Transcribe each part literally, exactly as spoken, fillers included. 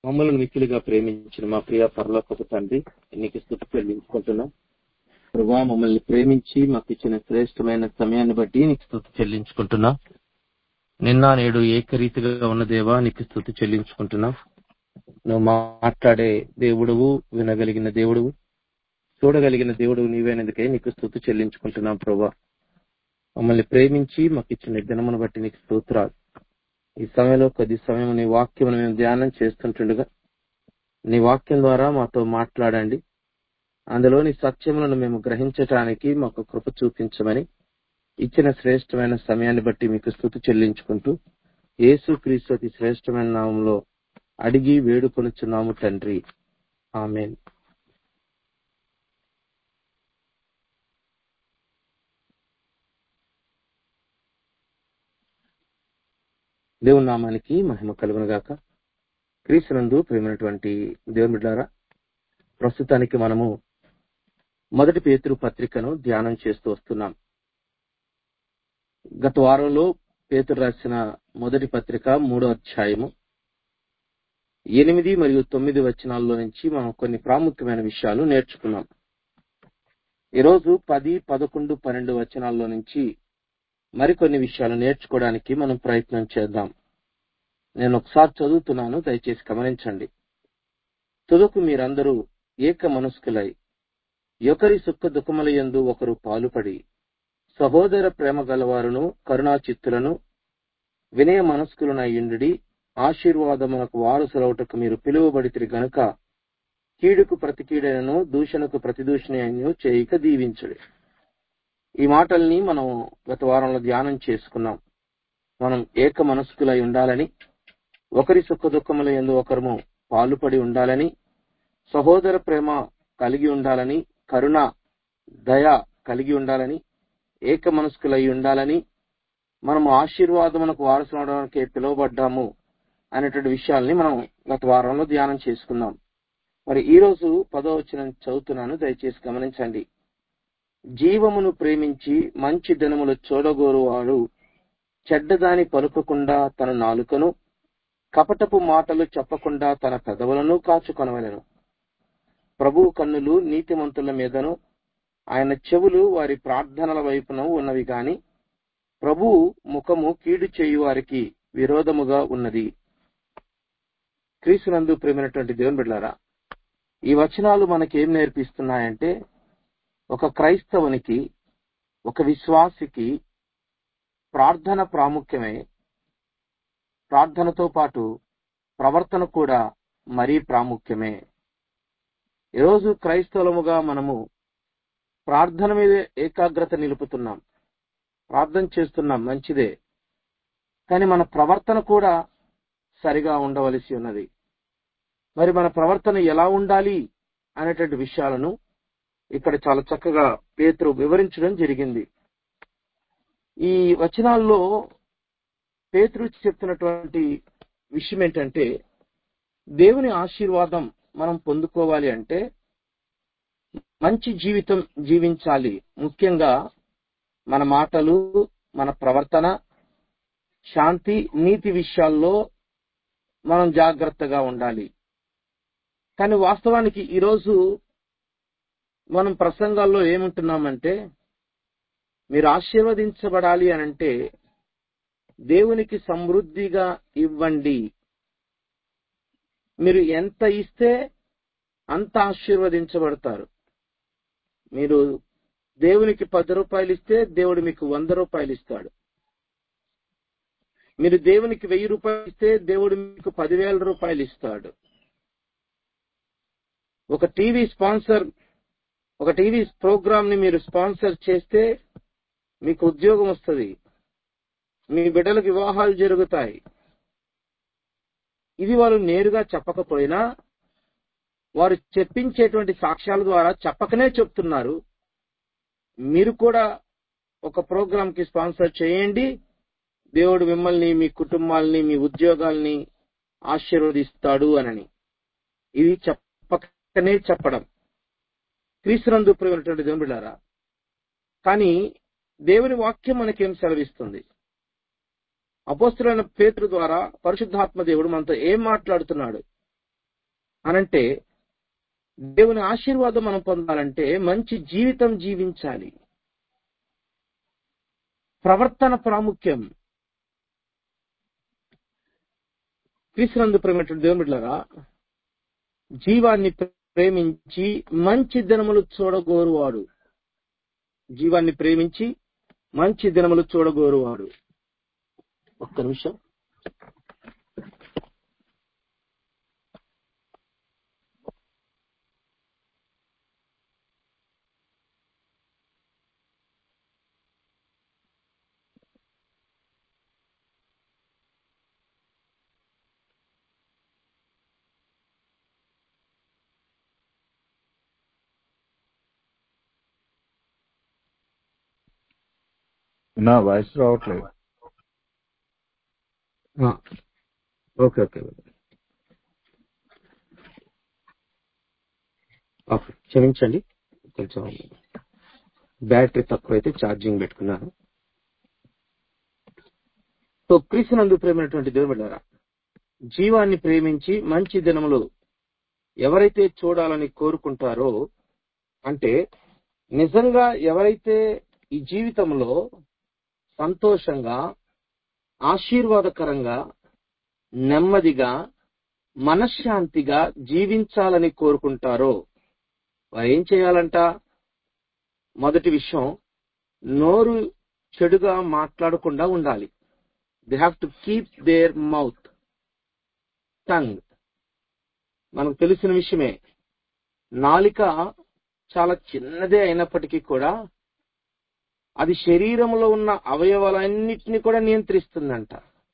మమ్మల్ని మిక్కిలిగా ప్రేమించిన మా ప్రియ పరలోకపు తండ్రి, నీకు స్తుతి చెల్లించుకుంటున్నాం. ప్రభువా, మమ్మల్ని ప్రేమించి మాకు ఇచ్చిన శ్రేష్టమైన సమయాన్ని బట్టి నీకు స్తుతి చెల్లించుకుంటున్నాం. నిన్న నేడు ఏకరీతిగా ఉన్న దేవా, నీకు స్తుతి చెల్లించుకుంటున్నాం. నువ్వు మాట్లాడే దేవుడువు, వినగలిగిన దేవుడువు, చూడగలిగిన దేవుడు నీవేనందుకే నీకు స్తుతి చెల్లించుకుంటున్నాం. ప్రభువా, మమ్మల్ని ప్రేమించి మాకు ఇచ్చిన దినమును బట్టి నీకు స్తోత్రాలు. ఈ సమయంలో కొద్ది సమయం నీ వాక్యం మేము ధ్యానం చేస్తుంటుండగా నీ వాక్యం ద్వారా మాతో మాట్లాడండి. అందులోని సత్యములను మేము గ్రహించటానికి మాకు కృప చూపించమని ఇచ్చిన శ్రేష్టమైన సమయాన్ని బట్టి మీకు స్తుతి చెల్లించుకుంటూ యేసుక్రీస్తు అతి శ్రేష్టమైన నామంలో అడిగి వేడుకొనుచున్నాము తండ్రి, ఆమేన్. దేవుని నామానికి మహిమ కలుగును గాక. క్రీస్తునందు ప్రియమైనటువంటి దేవుని బిడ్డలారా, ప్రస్తుతానికి మనము మొదటి పేతురు పత్రికను ధ్యానం చేస్తూ వస్తున్నాం. గత వారంలో పేతురు రాసిన మొదటి పత్రిక మూడో అధ్యాయము ఎనిమిది మరియు తొమ్మిది వచనాల్లో నుంచి మనం కొన్ని ప్రాముఖ్యమైన విషయాలు నేర్చుకున్నాం. ఈరోజు పది పదకొండు పన్నెండు వచనాల్లో నుంచి మరికొన్ని విషయాలు నేర్చుకోవడానికి మనం ప్రయత్నం చేద్దాం. నేను ఒకసారి చదువుతున్నాను, దయచేసి గమనించండి. తుదకు మీరందరూ ఏక మనస్కులై ఒకరి సుఖ దుఃఖముల యందు ఒకరు పాలుపడి సహోదర ప్రేమ గలవారును కరుణాచిత్తులను వినయ మనస్కులనయుండి ఆశీర్వాదమునకు వారసులవుటకు మీరు పిలువబడితిరి గనుక కీడుకు ప్రతి కీడైనను దూషణకు ప్రతిదూషణను చేయక దీవించుడి. ఈ మాటల్ని మనం గత వారంలో ధ్యానం చేసుకున్నాం. మనం ఏక మనస్కులై ఉండాలని, ఒకరి సుఖ దుఃఖముల యందు ఒకరము పాలుపడి ఉండాలని, సహోదర ప్రేమ కలిగి ఉండాలని, కరుణ దయ కలిగి ఉండాలని, ఏక మనస్కులై ఉండాలని, మనము ఆశీర్వాదమునకు వారసులవడానికి పిలువబడ్డాము అనేటువంటి విషయాల్ని మనం గత వారంలో ధ్యానం చేసుకున్నాం. మరి ఈ రోజు పదో వచనం చదువుతున్నాను, దయచేసి గమనించండి. జీవమును ప్రేమించి మంచి దినములు చూడగోరు వాడు చెడ్డదాని పలుకకుండా తన నాలుకను, కపటపు మాటలు చెప్పకుండా తన పెదవులను కాచుకొనవలెను. ప్రభువు కన్నులు నీతిమంతుల మీదను ఆయన చెవులు వారి ప్రార్థనల వైపున ఉన్నవి గాని ప్రభువు ముఖము కీడు చేయు వారికి విరోధముగా ఉన్నది. క్రీస్తునందు ప్రేమైనటువంటి దేవుని బిడ్డలారా, ఈ వచనాలు మనకేం నేర్పిస్తున్నాయంటే, ఒక క్రైస్తవునికి, ఒక విశ్వాసికి ప్రార్థన ప్రాముఖ్యమే. ప్రార్థనతో పాటు ప్రవర్తన కూడా మరీ ప్రాముఖ్యమే. ఈరోజు క్రైస్తవులముగా మనము ప్రార్థన మీద ఏకాగ్రత నిలుపుతున్నాం, ప్రార్థన చేస్తున్నాం, మంచిదే. కానీ మన ప్రవర్తన కూడా సరిగా ఉండవలసి ఉన్నది. మరి మన ప్రవర్తన ఎలా ఉండాలి అనేటువంటి విషయాలను ఇక్కడ చాలా చక్కగా పేతురు వివరించడం జరిగింది. ఈ వచనాల్లో పేతురు చెప్తున్నటువంటి విషయం ఏంటంటే, దేవుని ఆశీర్వాదం మనం పొందుకోవాలి అంటే మంచి జీవితం జీవించాలి. ముఖ్యంగా మన మాటలు, మన ప్రవర్తన, శాంతి, నీతి విషయాల్లో మనం జాగ్రత్తగా ఉండాలి. కానీ వాస్తవానికి ఈరోజు మనం ప్రసంగాల్లో ఏమంటున్నామంటే, మీరు ఆశీర్వదించబడాలి అనంటే దేవునికి సమృద్ధిగా ఇవ్వండి. మీరు ఎంత ఇస్తే అంత ఆశీర్వదించబడతారు. మీరు దేవునికి పది రూపాయలు ఇస్తే దేవుడు మీకు వంద రూపాయలు ఇస్తాడు. మీరు దేవునికి వెయ్యి రూపాయలు ఇస్తే దేవుడు మీకు పదివేల రూపాయలు ఇస్తాడు. ఒక టీవీ స్పాన్సర్ ఒక టీవీ ప్రోగ్రామ్ ని మీరు స్పాన్సర్ చేస్తే మీకు ఉద్యోగం వస్తుంది, మీ బిడ్డలకు వివాహాలు జరుగుతాయి. ఇది వారు నేరుగా చెప్పకపోయినా వారు చెప్పించేటువంటి సాక్ష్యాల ద్వారా చెప్పకనే చెప్తున్నారు. మీరు కూడా ఒక ప్రోగ్రామ్ కి స్పాన్సర్ చేయండి, దేవుడు మిమ్మల్ని, మీ కుటుంబాలని, మీ ఉద్యోగాల్ని ఆశీర్వదిస్తాడు అనని. ఇది చెప్పకనే చెప్పడం. క్రీస్తునందు ప్రియమైనటువంటి దేవుని బిడ్డలారా, కానీ దేవుని వాక్యం మనకేం సెలవిస్తుంది? అపోస్తలుడైన పేతురు ద్వారా పరిశుద్ధాత్మ దేవుడు మనతో ఏం మాట్లాడుతున్నాడు? అనంటే దేవుని ఆశీర్వాదం మనం పొందాలంటే మంచి జీవితం జీవించాలి. ప్రవర్తన ప్రాముఖ్యం. క్రీస్తునందు ప్రియమైనటువంటి దేవుని బిడ్డలారా, జీవాన్ని ప్రేమించి మంచి దినములు చూడగోరువాడు జీవాన్ని ప్రేమించి మంచి దినములు చూడగోరువాడు ఒక్క నిమిషం. నా వాయిస్ రావట్లేదు. ఆ, ఓకే ఓకే ఓకే క్షమించండి, కొంచెం బ్యాటరీ తక్కువైతే ఛార్జింగ్ పెట్టుకున్నాను. సో క్రీస్తునందు ప్రేమైనటువంటి దేవుని బిడ్డలారా, జీవాన్ని ప్రేమించి మంచి దినములు ఎవరైతే చూడాలని కోరుకుంటారో, అంటే నిజంగా ఎవరైతే ఈ జీవితంలో సంతోషంగా, ఆశీర్వాదకరంగా, నెమ్మదిగా, మనశ్శాంతిగా జీవించాలని కోరుకుంటారో వారు ఏం చేయాలంట? మొదటి విషయం, నోరు చెడుగా మాట్లాడకుండా ఉండాలి. They have to keep their mouth tongue. మనకు తెలిసిన విషయమే, నాలిక చాలా చిన్నదే అయినప్పటికీ కూడా అది శరీరంలో ఉన్న అవయవాలన్నిటినీ కూడా నియంత్రిస్తుందంట.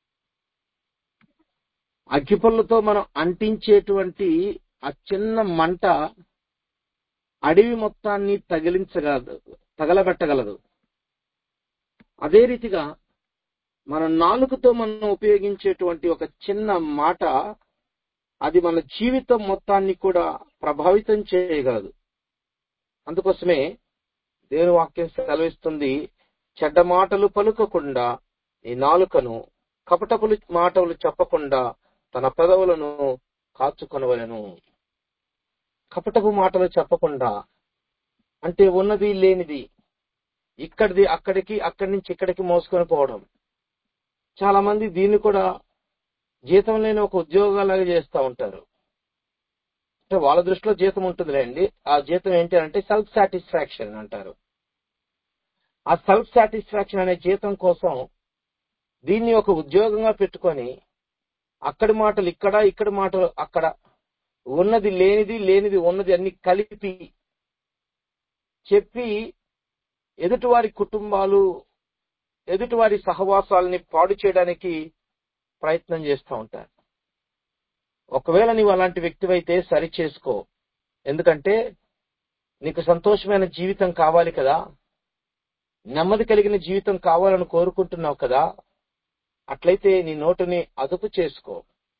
అగ్గిపుల్లతో మనం అంటించేటువంటి ఆ చిన్న మంట అడవి మొత్తాన్ని తగిలించగలదు, తగలబెట్టగలదు. అదే రీతిగా మన నాలుకతో మనం ఉపయోగించేటువంటి ఒక చిన్న మాట అది మన జీవితం మొత్తాన్ని కూడా ప్రభావితం చేయగలదు. అందుకోసమే దేవుని వాక్యం సెలవిస్తుంది, చెడ్డ మాటలు పలుకకుండా నీ నాలుకను, కపటపులు మాటలు చెప్పకుండా తన పెదవులను కాచుకొనవలెను. కపటపు మాటలు చెప్పకుండా అంటే ఉన్నది లేనిది, ఇక్కడిది అక్కడికి, అక్కడి నుంచి ఇక్కడికి మోసుకొని పోవడం. చాలా మంది దీన్ని కూడా జీతం లేని ఒక ఉద్యోగాలాగా చేస్తూ ఉంటారు. అంటే వాళ్ళ దృష్టిలో జీతం ఉంటుందిలేండి, ఆ జీతం ఏంటి అంటే సెల్ఫ్ సాటిస్ఫాక్షన్ అంటారు. ఆ సెల్ఫ్ సాటిస్ఫాక్షన్ అనే జీతం కోసం దీన్ని ఒక ఉద్యోగంగా పెట్టుకొని అక్కడి మాటలు ఇక్కడ, ఇక్కడి మాటలు అక్కడ, ఉన్నది లేనిది, లేనిది ఉన్నది అన్ని కలిపి చెప్పి ఎదుటివారి కుటుంబాలు, ఎదుటివారి సహవాసాలని పాడు చేయడానికి ప్రయత్నం చేస్తూ ఉంటారు. ఒకవేళ నీవు అలాంటి వ్యక్తివైతే సరి చేసుకో. ఎందుకంటే నీకు సంతోషమైన జీవితం కావాలి కదా, నెమ్మది కలిగిన జీవితం కావాలని కోరుకుంటున్నావు కదా, అట్లయితే నీ నోటిని అదుపు చేసుకో.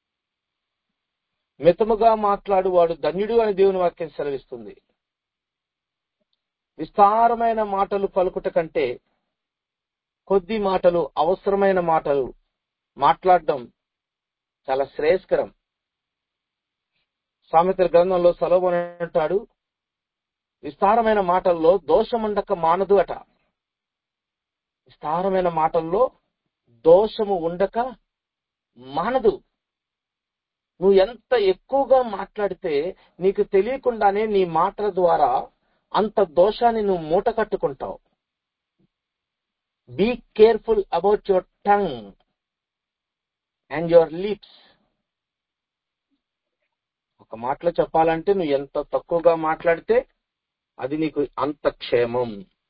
మితముగా మాట్లాడువాడు ధన్యుడు అని దేవుని వాక్యం సెలవిస్తుంది. విస్తారమైన మాటలు పలుకుట కంటే కొద్ది మాటలు, అవసరమైన మాటలు మాట్లాడడం చాలా శ్రేయస్కరం. సామెతల గ్రంథంలో సొలొమోను అంటాడు, విస్తారమైన మాటల్లో దోషముండక మానదు అట. విస్తారమైన మాటల్లో దోషము ఉండక మానదు. నువ్వు ఎంత ఎక్కువగా మాట్లాడితే నీకు తెలియకుండానే నీ మాటల ద్వారా అంత దోషాన్ని నువ్వు మూట కట్టుకుంటావు. Be careful about your tongue and your lips. ఒక మాటలో చెప్పాలంటే నువ్వు ఎంత తక్కువగా మాట్లాడితే అది నీకు అంత క్షేమం.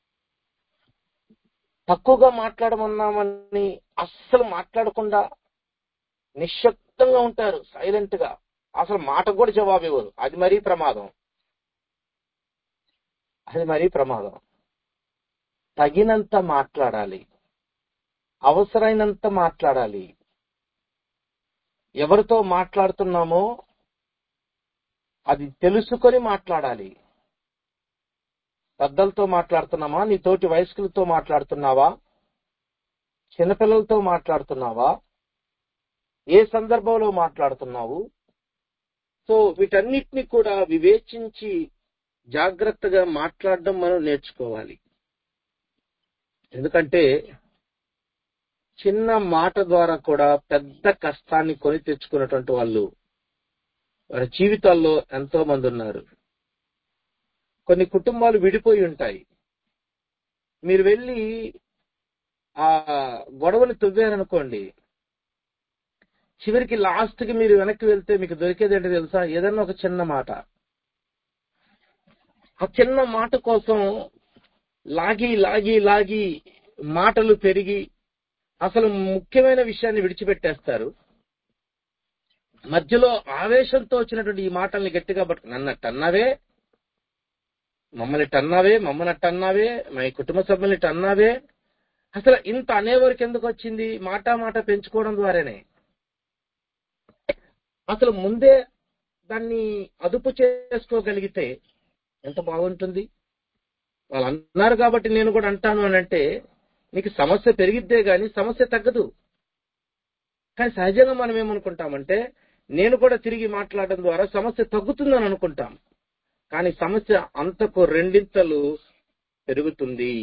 తక్కువగా మాట్లాడమన్నామని అస్సలు మాట్లాడకుండా నిశ్శబ్దంగా ఉంటారు, సైలెంట్ గా, అసలు మాట కూడా జవాబు ఇవ్వరు. అది మరీ ప్రమాదం, అది మరీ ప్రమాదం. తగినంత మాట్లాడాలి, అవసరమైనంత మాట్లాడాలి. ఎవరితో మాట్లాడుతున్నామో అది తెలుసుకొని మాట్లాడాలి. పెద్దలతో మాట్లాడుతున్నామా, నీ తోటి వయస్కులతో మాట్లాడుతున్నావా, చిన్నపిల్లలతో మాట్లాడుతున్నావా, ఏ సందర్భంలో మాట్లాడుతున్నావు, సో వీటన్నిటిని కూడా వివేచించి జాగ్రత్తగా మాట్లాడడం మనం నేర్చుకోవాలి. ఎందుకంటే చిన్న మాట ద్వారా కూడా పెద్ద కష్టాన్ని కొని తెచ్చుకున్నటువంటి వాళ్ళు వారి జీవితాల్లో ఎంతో మంది ఉన్నారు. కొన్ని కుటుంబాలు విడిపోయి ఉంటాయి. మీరు వెళ్ళి ఆ గొడవలు తువ్వారనుకోండి, చివరికి లాస్ట్ కి మీరు వెనక్కి వెళ్తే మీకు దొరికేది ఏంటో తెలుసా? ఏదన్నా ఒక చిన్న మాట. ఆ చిన్న మాట కోసం లాగి లాగి లాగి మాటలు పెరిగి అసలు ముఖ్యమైన విషయాన్ని విడిచిపెట్టేస్తారు. మధ్యలో ఆవేశంతో వచ్చినటువంటి ఈ మాటల్ని గట్టిగా పట్టు, నన్నట్టు అన్నావే, మమ్మల్ని టన్నావే, మమ్మల్ని అట్టన్నావే, మా కుటుంబ సభ్యుల్ని టన్నావే. అసలు ఇంత అనేవరకు ఎందుకు వచ్చింది? మాట మాట పెంచుకోవడం ద్వారానే. అసలు ముందే దాన్ని అదుపు చేసుకోగలిగితే ఎంత బాగుంటుంది. వాళ్ళు అన్నారు కాబట్టి నేను కూడా అంటాను అని అంటే నీకు సమస్య పెరిగిద్దే గాని సమస్య తగ్గదు. కానీ సహజంగా మనం ఏమనుకుంటామంటే నేను కూడా తిరిగి మాట్లాడడం ద్వారా సమస్య తగ్గుతుందని అనుకుంటాం. కానీ సమస్య అంతకు రెండింతలు పెరుగుతుంది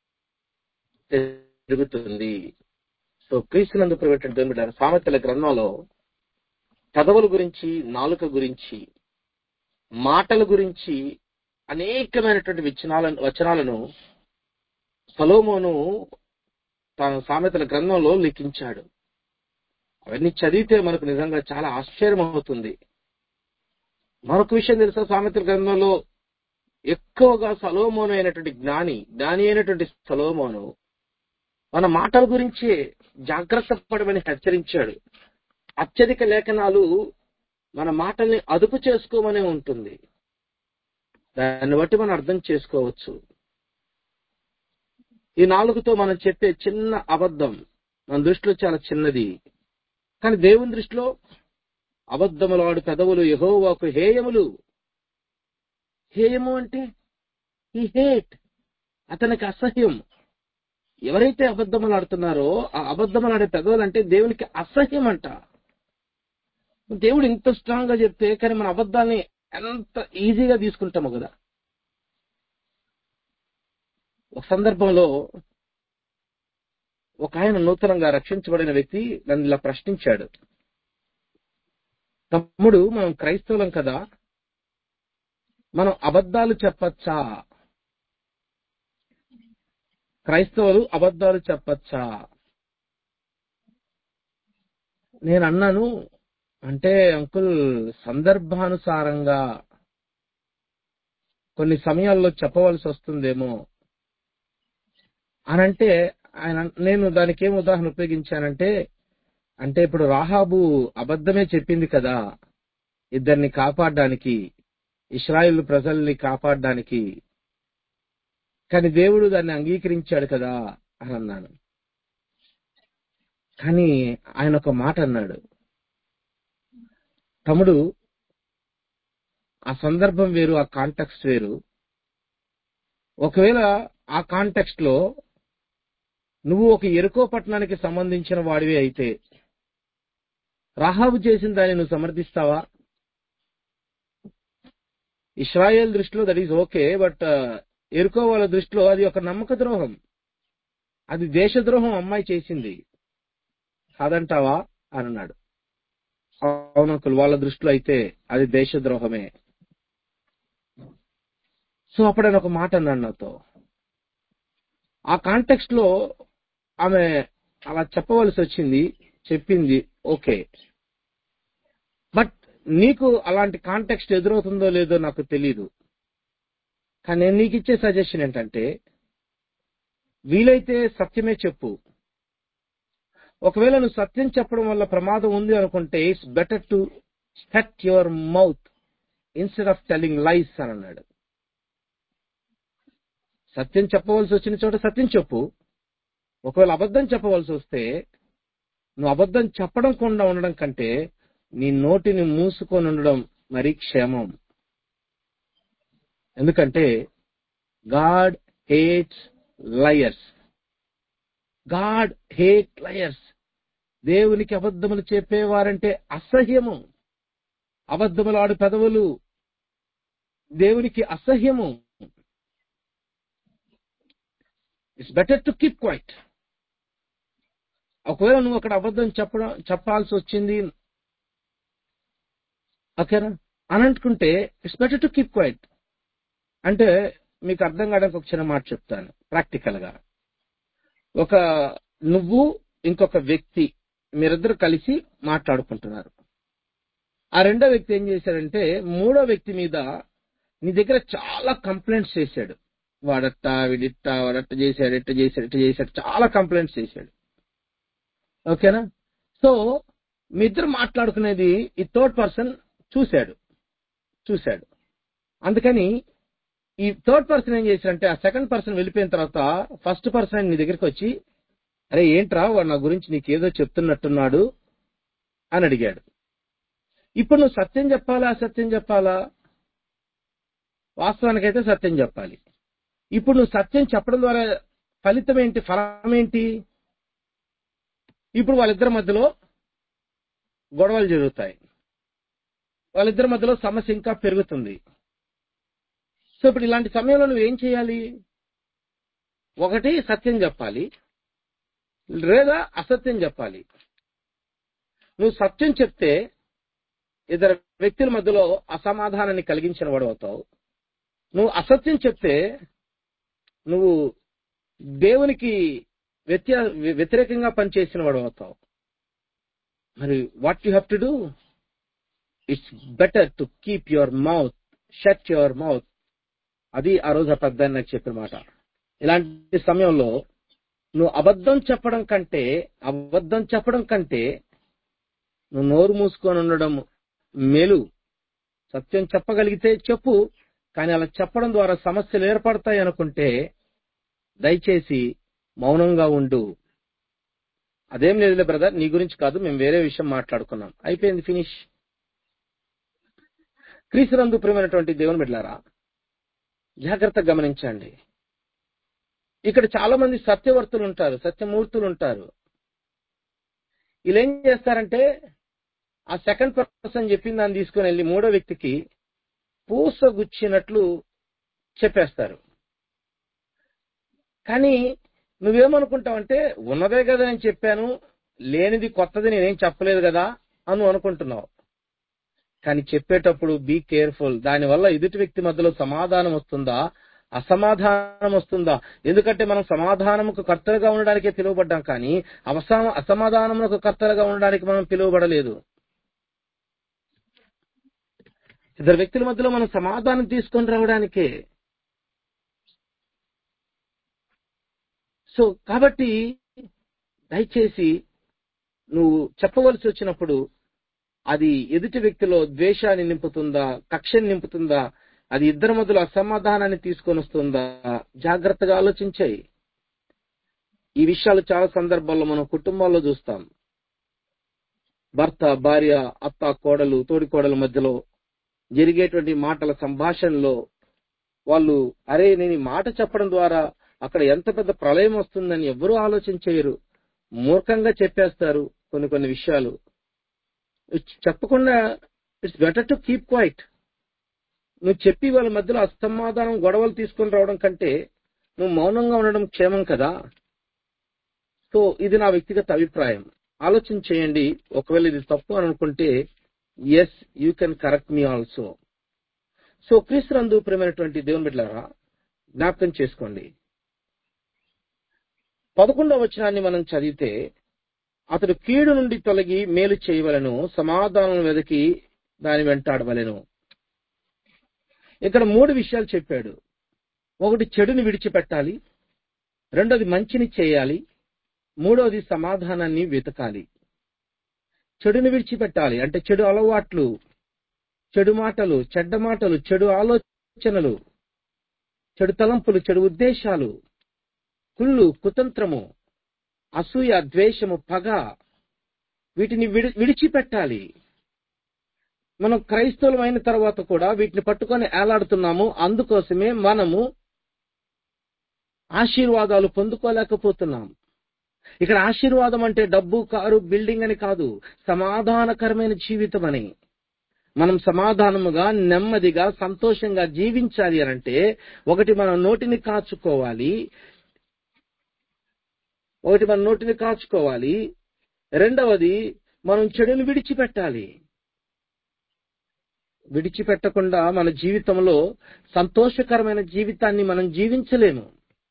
పెరుగుతుంది సో క్రీస్తునందు ప్రియమైన దేవుని బిడ్డలారా, సామెతల గ్రంథంలో పెదవుల గురించి, నాలుక గురించి, మాటల గురించి అనేకమైనటువంటి వచనాలను వచనాలను సొలొమోను తన సామెతల గ్రంథంలో లిఖించాడు. అవన్నీ చదివితే మనకు నిజంగా చాలా ఆశ్చర్యం అవుతుంది. మరొక విషయం తెలుసా? సామెతల గ్రంథంలో ఎక్కువగా సొలొమోను అయినటువంటి జ్ఞాని జ్ఞాని అయినటువంటి సొలొమోను మన మాటల గురించే జాగ్రత్త పడమని హెచ్చరించాడు. అత్యధిక లేఖనాలు మన మాటల్ని అదుపు చేసుకోమనే ఉంటుంది. దాన్ని బట్టి మనం అర్థం చేసుకోవచ్చు. ఈ నాలుగుతో మనం చెప్పే చిన్న అబద్ధం మన దృష్టిలో చాలా చిన్నది, కానీ దేవుని దృష్టిలో అబద్ధములాడు పెదవులు యెహోవాకు హేయములు. హేయము అంటే ఈ హేట్, అతనికి అసహ్యం. ఎవరైతే అబద్ధములాడుతున్నారో ఆ అబద్ధములాడే పెదవులు అంటే దేవునికి అసహ్యం అంట. దేవుడు ఇంత స్ట్రాంగ్ గా చెప్తే కానీ మన అబద్ధాన్ని ఎంత ఈజీగా తీసుకుంటాము కదా. ఒక సందర్భంలో ఒక ఆయన నూతనంగా రక్షించబడిన వ్యక్తి నన్ను ఇలా ప్రశ్నించాడు, తమ్ముడు మనం క్రైస్తవులం కదా, మనం అబద్ధాలు చెప్పచ్చా? క్రైస్తవులు అబద్ధాలు చెప్పచ్చా? నేను అన్నాను, అంటే అంకుల్ సందర్భానుసారంగా కొన్ని సమయాల్లో చెప్పవలసి వస్తుందేమో అని అంటే ఆయన, నేను దానికి ఏం ఉదాహరణ ఉపయోగించానంటే, అంటే ఇప్పుడు రాహాబు అబద్ధమే చెప్పింది కదా ఇద్దరిని కాపాడడానికి, ఇశ్రాయేలు ప్రజల్ని కాపాడడానికి, కానీ దేవుడు దాన్ని అంగీకరించాడు కదా అని అన్నాను. కానీ ఆయన ఒక మాట అన్నాడు, తమ్ముడు ఆ సందర్భం వేరు, ఆ కాంటెక్స్ట్ వేరు. ఒకవేళ ఆ కాంటెక్స్ట్ లో నువ్వు ఒక యెరికో పట్టణానికి సంబంధించిన వాడివి అయితే రాహాబు చేసిన దాన్ని నువ్వు సమర్థిస్తావా? ఇశ్రాయేల్ దృష్టిలో దట్ ఈజ్ ఓకే, బట్ యెరికో వాళ్ళ దృష్టిలో అది ఒక నమ్మక ద్రోహం, అది దేశద్రోహం అమ్మాయి చేసింది, కాదంటావా అని అన్నాడు. అవునంకుల్, వాళ్ళ దృష్టిలో అయితే అది దేశద్రోహమే. సో అప్పుడు ఆయన ఒక మాట అన్నాడు నాతో, ఆ కాంటెక్స్ట్ లో ఆమె అలా చెప్పవలసి వచ్చింది, చెప్పింది ఓకే, బట్ నీకు అలాంటి కాంటెక్స్ట్ ఎదురవుతుందో లేదో నాకు తెలీదు. కానీ నేను నీకు ఇచ్చే సజెషన్ ఏంటంటే, వీలైతే సత్యమే చెప్పు. ఒకవేళ నువ్వు సత్యం చెప్పడం వల్ల ప్రమాదం ఉంది అనుకుంటే it's better to shut your mouth instead of telling lies అని అన్నాడు. సత్యం చెప్పవలసి వచ్చిన చోట సత్యం చెప్పు. ఒకవేళ అబద్ధం చెప్పవలసి వస్తే నువ్వు అబద్ధం చెప్పడం కూడా ఉండడం కంటే నీ నోటిని మూసుకొని ఉండడం మరీ క్షేమం. ఎందుకంటే God hates liars. God hate liars. దేవునికి అబద్ధములు చెప్పేవారంటే అసహ్యము. అబద్ధములాడు పెదవులు దేవునికి అసహ్యము. It's better to keep quiet. ఒకవేళ నువ్వు అక్కడ అబద్ధం చెప్పడం చెప్పాల్సి వచ్చింది ఓకేనా అని అనుకుంటే it's better to keep quiet. అంటే మీకు అర్థం కావడానికి ఒక చిన్న మాట చెప్తాను ప్రాక్టికల్ గా. ఒక నువ్వు ఇంకొక వ్యక్తి మీరిద్దరు కలిసి మాట్లాడుకుంటున్నారు. ఆ రెండో వ్యక్తి ఏం చేశాడంటే మూడో వ్యక్తి మీద నీ దగ్గర చాలా కంప్లైంట్స్ చేశాడు. వాడట్ట వీడిట్ట వాడట్ట చేశాడు ఎట్ట చేశాడు ఎట్ట చేశాడు చాలా కంప్లైంట్స్ చేశాడు. ఓకేనా. సో మీ ఇద్దరు మాట్లాడుకునేది ఈ థర్డ్ పర్సన్ చూశాడు చూశాడు అందుకని ఈ థర్డ్ పర్సన్ ఏం చేశాడంటే ఆ సెకండ్ పర్సన్ వెళ్ళిపోయిన తర్వాత ఫస్ట్ పర్సన్ నీ దగ్గరికి వచ్చి అరే ఏంట్రా వాడు నా గురించి నీకేదో చెప్తున్నట్టున్నాడు అని అడిగాడు. ఇప్పుడు నువ్వు సత్యం చెప్పాలా అసత్యం చెప్పాలా? వాస్తవానికైతే సత్యం చెప్పాలి. ఇప్పుడు నువ్వు సత్యం చెప్పడం ద్వారా ఫలితం ఏంటి, ఫలం ఏంటి? ఇప్పుడు వాళ్ళిద్దరి మధ్యలో గొడవలు జరుగుతాయి, వాళ్ళిద్దరి మధ్యలో సమస్య ఇంకా పెరుగుతుంది. సో ఇప్పుడు ఇలాంటి సమయంలో నువ్వేం చేయాలి? ఒకటి సత్యం చెప్పాలి లేదా అసత్యం చెప్పాలి. నువ్వు సత్యం చెప్తే ఇద్దరు వ్యక్తుల మధ్యలో అసమాధానాన్ని కలిగించిన వాడు అవుతావు. నువ్వు అసత్యం చెప్తే నువ్వు దేవునికి వ్యత్య వ్యతిరేకంగా పనిచేసిన వాడు అవుతావు. మరి what you have to do? It's better to keep your mouth shut your mouth. అది ఆ రోజు ఆ పెద్ద నాకు చెప్పిన మాట. ఇలాంటి సమయంలో నువ్వు అబద్ధం చెప్పడం కంటే అబద్ధం చెప్పడం కంటే నువ్వు నోరు మూసుకొని ఉండడం మేలు. సత్యం చెప్పగలిగితే చెప్పు, కానీ అలా చెప్పడం ద్వారా సమస్యలు ఏర్పడతాయి అనుకుంటే దయచేసి మౌనంగా ఉండు. అదేం లేదులే బ్రదర్, నీ గురించి కాదు, మేము వేరే విషయం మాట్లాడుకున్నాం, అయిపోయింది, ఫినిష్. క్రీస్తునందు ప్రియమైనటువంటి దేవుని బిడ్డలారా, జాగ్రత్తగా గమనించండి. ఇక్కడ చాలా మంది సత్యవర్తులు ఉంటారు, సత్యమూర్తులు ఉంటారు. వీళ్ళు ఏం చేస్తారంటే ఆ సెకండ్ పర్సన్ చెప్పిన దాన్ని తీసుకుని వెళ్ళి మూడో వ్యక్తికి పూసగుచ్చినట్లు చెప్పేస్తారు. కానీ నువ్వేమనుకుంటావంటే ఉన్నదే కదా నేను చెప్పాను, లేనిది కొత్తది నేనేం చెప్పలేదు కదా అని అనుకుంటున్నావు. కానీ చెప్పేటప్పుడు బీ కేర్ఫుల్. దానివల్ల ఎదుటి వ్యక్తి మధ్యలో సమాధానం వస్తుందా అసమాధానం వస్తుందా? ఎందుకంటే మనం సమాధానముకు కర్తలుగా ఉండడానికే పిలువబడ్డాం, కానీ అవసమ అసమాధానములకు కర్తలుగా ఉండడానికి మనం పిలువబడలేదు. ఇద్దరు వ్యక్తుల మధ్యలో మనం సమాధానం తీసుకొని రావడానికే. సో కాబట్టి దయచేసి నువ్వు చెప్పవలసి వచ్చినప్పుడు అది ఎదుటి వ్యక్తిలో ద్వేషాన్ని నింపుతుందా, కక్షని నింపుతుందా, అది ఇద్దరి మధ్యలో అసమాధానాన్ని తీసుకొని వస్తుందా, జాగ్రత్తగా ఆలోచించాయి. ఈ విషయాలు చాలా సందర్భాల్లో మనం కుటుంబాల్లో చూస్తాం. భర్త, భార్య, అత్త, కోడలు, తోడి కోడల మధ్యలో జరిగేటువంటి మాటల సంభాషణలో వాళ్ళు అరే నేను ఈ మాట చెప్పడం ద్వారా అక్కడ ఎంత పెద్ద ప్రళయం వస్తుందని ఎవరూ ఆలోచించేయరు, మూర్ఖంగా చెప్పేస్తారు కొన్ని కొన్ని విషయాలు. చెప్పకుండా it's better to keep quiet. నువ్వు చెప్పి వాళ్ళ మధ్యలో అసమాధానం గొడవలు తీసుకొని రావడం కంటే నువ్వు మౌనంగా ఉండడం క్షేమం కదా. సో ఇది నా వ్యక్తిగత అభిప్రాయం. ఆలోచన చేయండి. ఒకవేళ ఇది తప్పు అని అనుకుంటే yes you can correct me also. So క్రీస్తునందు ప్రియమైనటువంటి దేవుని బిడ్డలారా, జ్ఞాపకం చేసుకోండి. పదకొండవ వచనాన్ని మనం చదివితే అతడు కీడు నుండి తొలగి మేలు చేయవలెను, సమాధానం వెదకి దాని వెంటాడవలెను. ఇక్కడ మూడు విషయాలు చెప్పాడు. ఒకటి చెడుని విడిచిపెట్టాలి, రెండోది మంచిని చేయాలి, మూడోది సమాధానాన్ని వెతకాలి. చెడుని విడిచిపెట్టాలి అంటే చెడు అలవాట్లు, చెడు మాటలు, చెడ్డ మాటలు, చెడు ఆలోచనలు, చెడు తలంపులు, చెడు ఉద్దేశాలు, కుళ్ళు, కుతంత్రము, అసూయ, ద్వేషము, పగ, వీటిని విడి విడిచిపెట్టాలి. మనం క్రైస్తవులం అయిన తర్వాత కూడా వీటిని పట్టుకొని ఏలాడుతున్నాము. అందుకోసమే మనము ఆశీర్వాదాలు పొందుకోలేకపోతున్నాం. ఇక్కడ ఆశీర్వాదం అంటే డబ్బు, కారు, బిల్డింగ్ అని కాదు, సమాధానకరమైన జీవితం అని. మనం సమాధానముగా, నెమ్మదిగా, సంతోషంగా జీవించాలి అనంటే ఒకటి మన నోటిని కాచుకోవాలి ఒకటి మన నోటిని కాచుకోవాలి రెండవది మనం చెడుని విడిచిపెట్టాలి. విడిచిపెట్టకుండా మన జీవితంలో సంతోషకరమైన జీవితాన్ని మనం జీవించలేము.